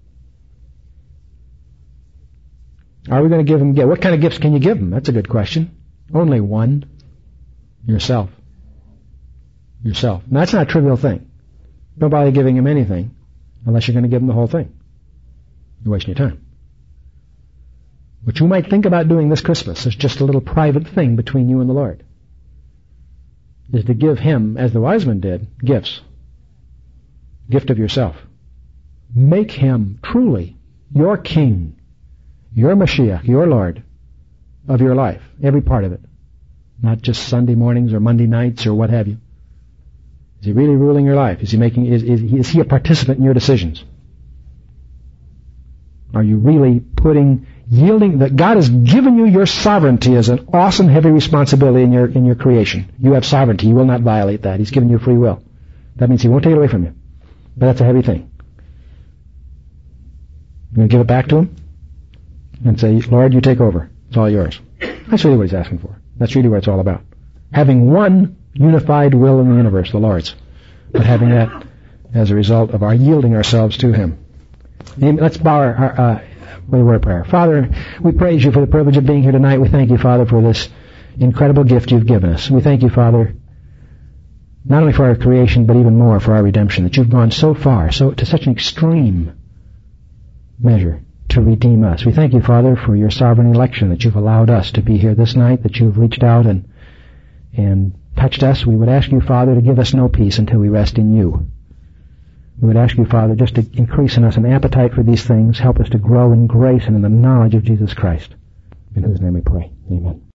Are we going to give him gifts? What kind of gifts can you give him? That's a good question. Only one. Yourself. Yourself. Now, that's not a trivial thing. Don't bother giving him anything unless you're going to give him the whole thing. You're wasting your time. What you might think about doing this Christmas is just a little private thing between you and the Lord, is to give him, as the wise men did, gifts. Gift of yourself. Make him truly your King, your Mashiach, your Lord of your life, every part of it. Not just Sunday mornings or Monday nights or what have you. Is he really ruling your life? Is he a participant in your decisions? Are you really yielding that God has given you your sovereignty as an awesome, heavy responsibility in your creation? You have sovereignty. You will not violate that. He's given you free will. That means he won't take it away from you. But that's a heavy thing. You're going to give it back to him and say, Lord, you take over. It's all yours. That's really what he's asking for. That's really what it's all about. Having one unified will in the universe, the Lord's, but having that as a result of our yielding ourselves to him. Let's bow our word of prayer. Father, we praise you for the privilege of being here tonight. We thank you, Father, for this incredible gift you've given us. We thank you, Father, not only for our creation, but even more for our redemption, that you've gone so far, to such an extreme measure to redeem us. We thank you, Father, for your sovereign election, that you've allowed us to be here this night, that you've reached out and touched us. We would ask you, Father, to give us no peace until we rest in you. We would ask you, Father, just to increase in us an appetite for these things. Help us to grow in grace and in the knowledge of Jesus Christ. In whose name we pray. Amen.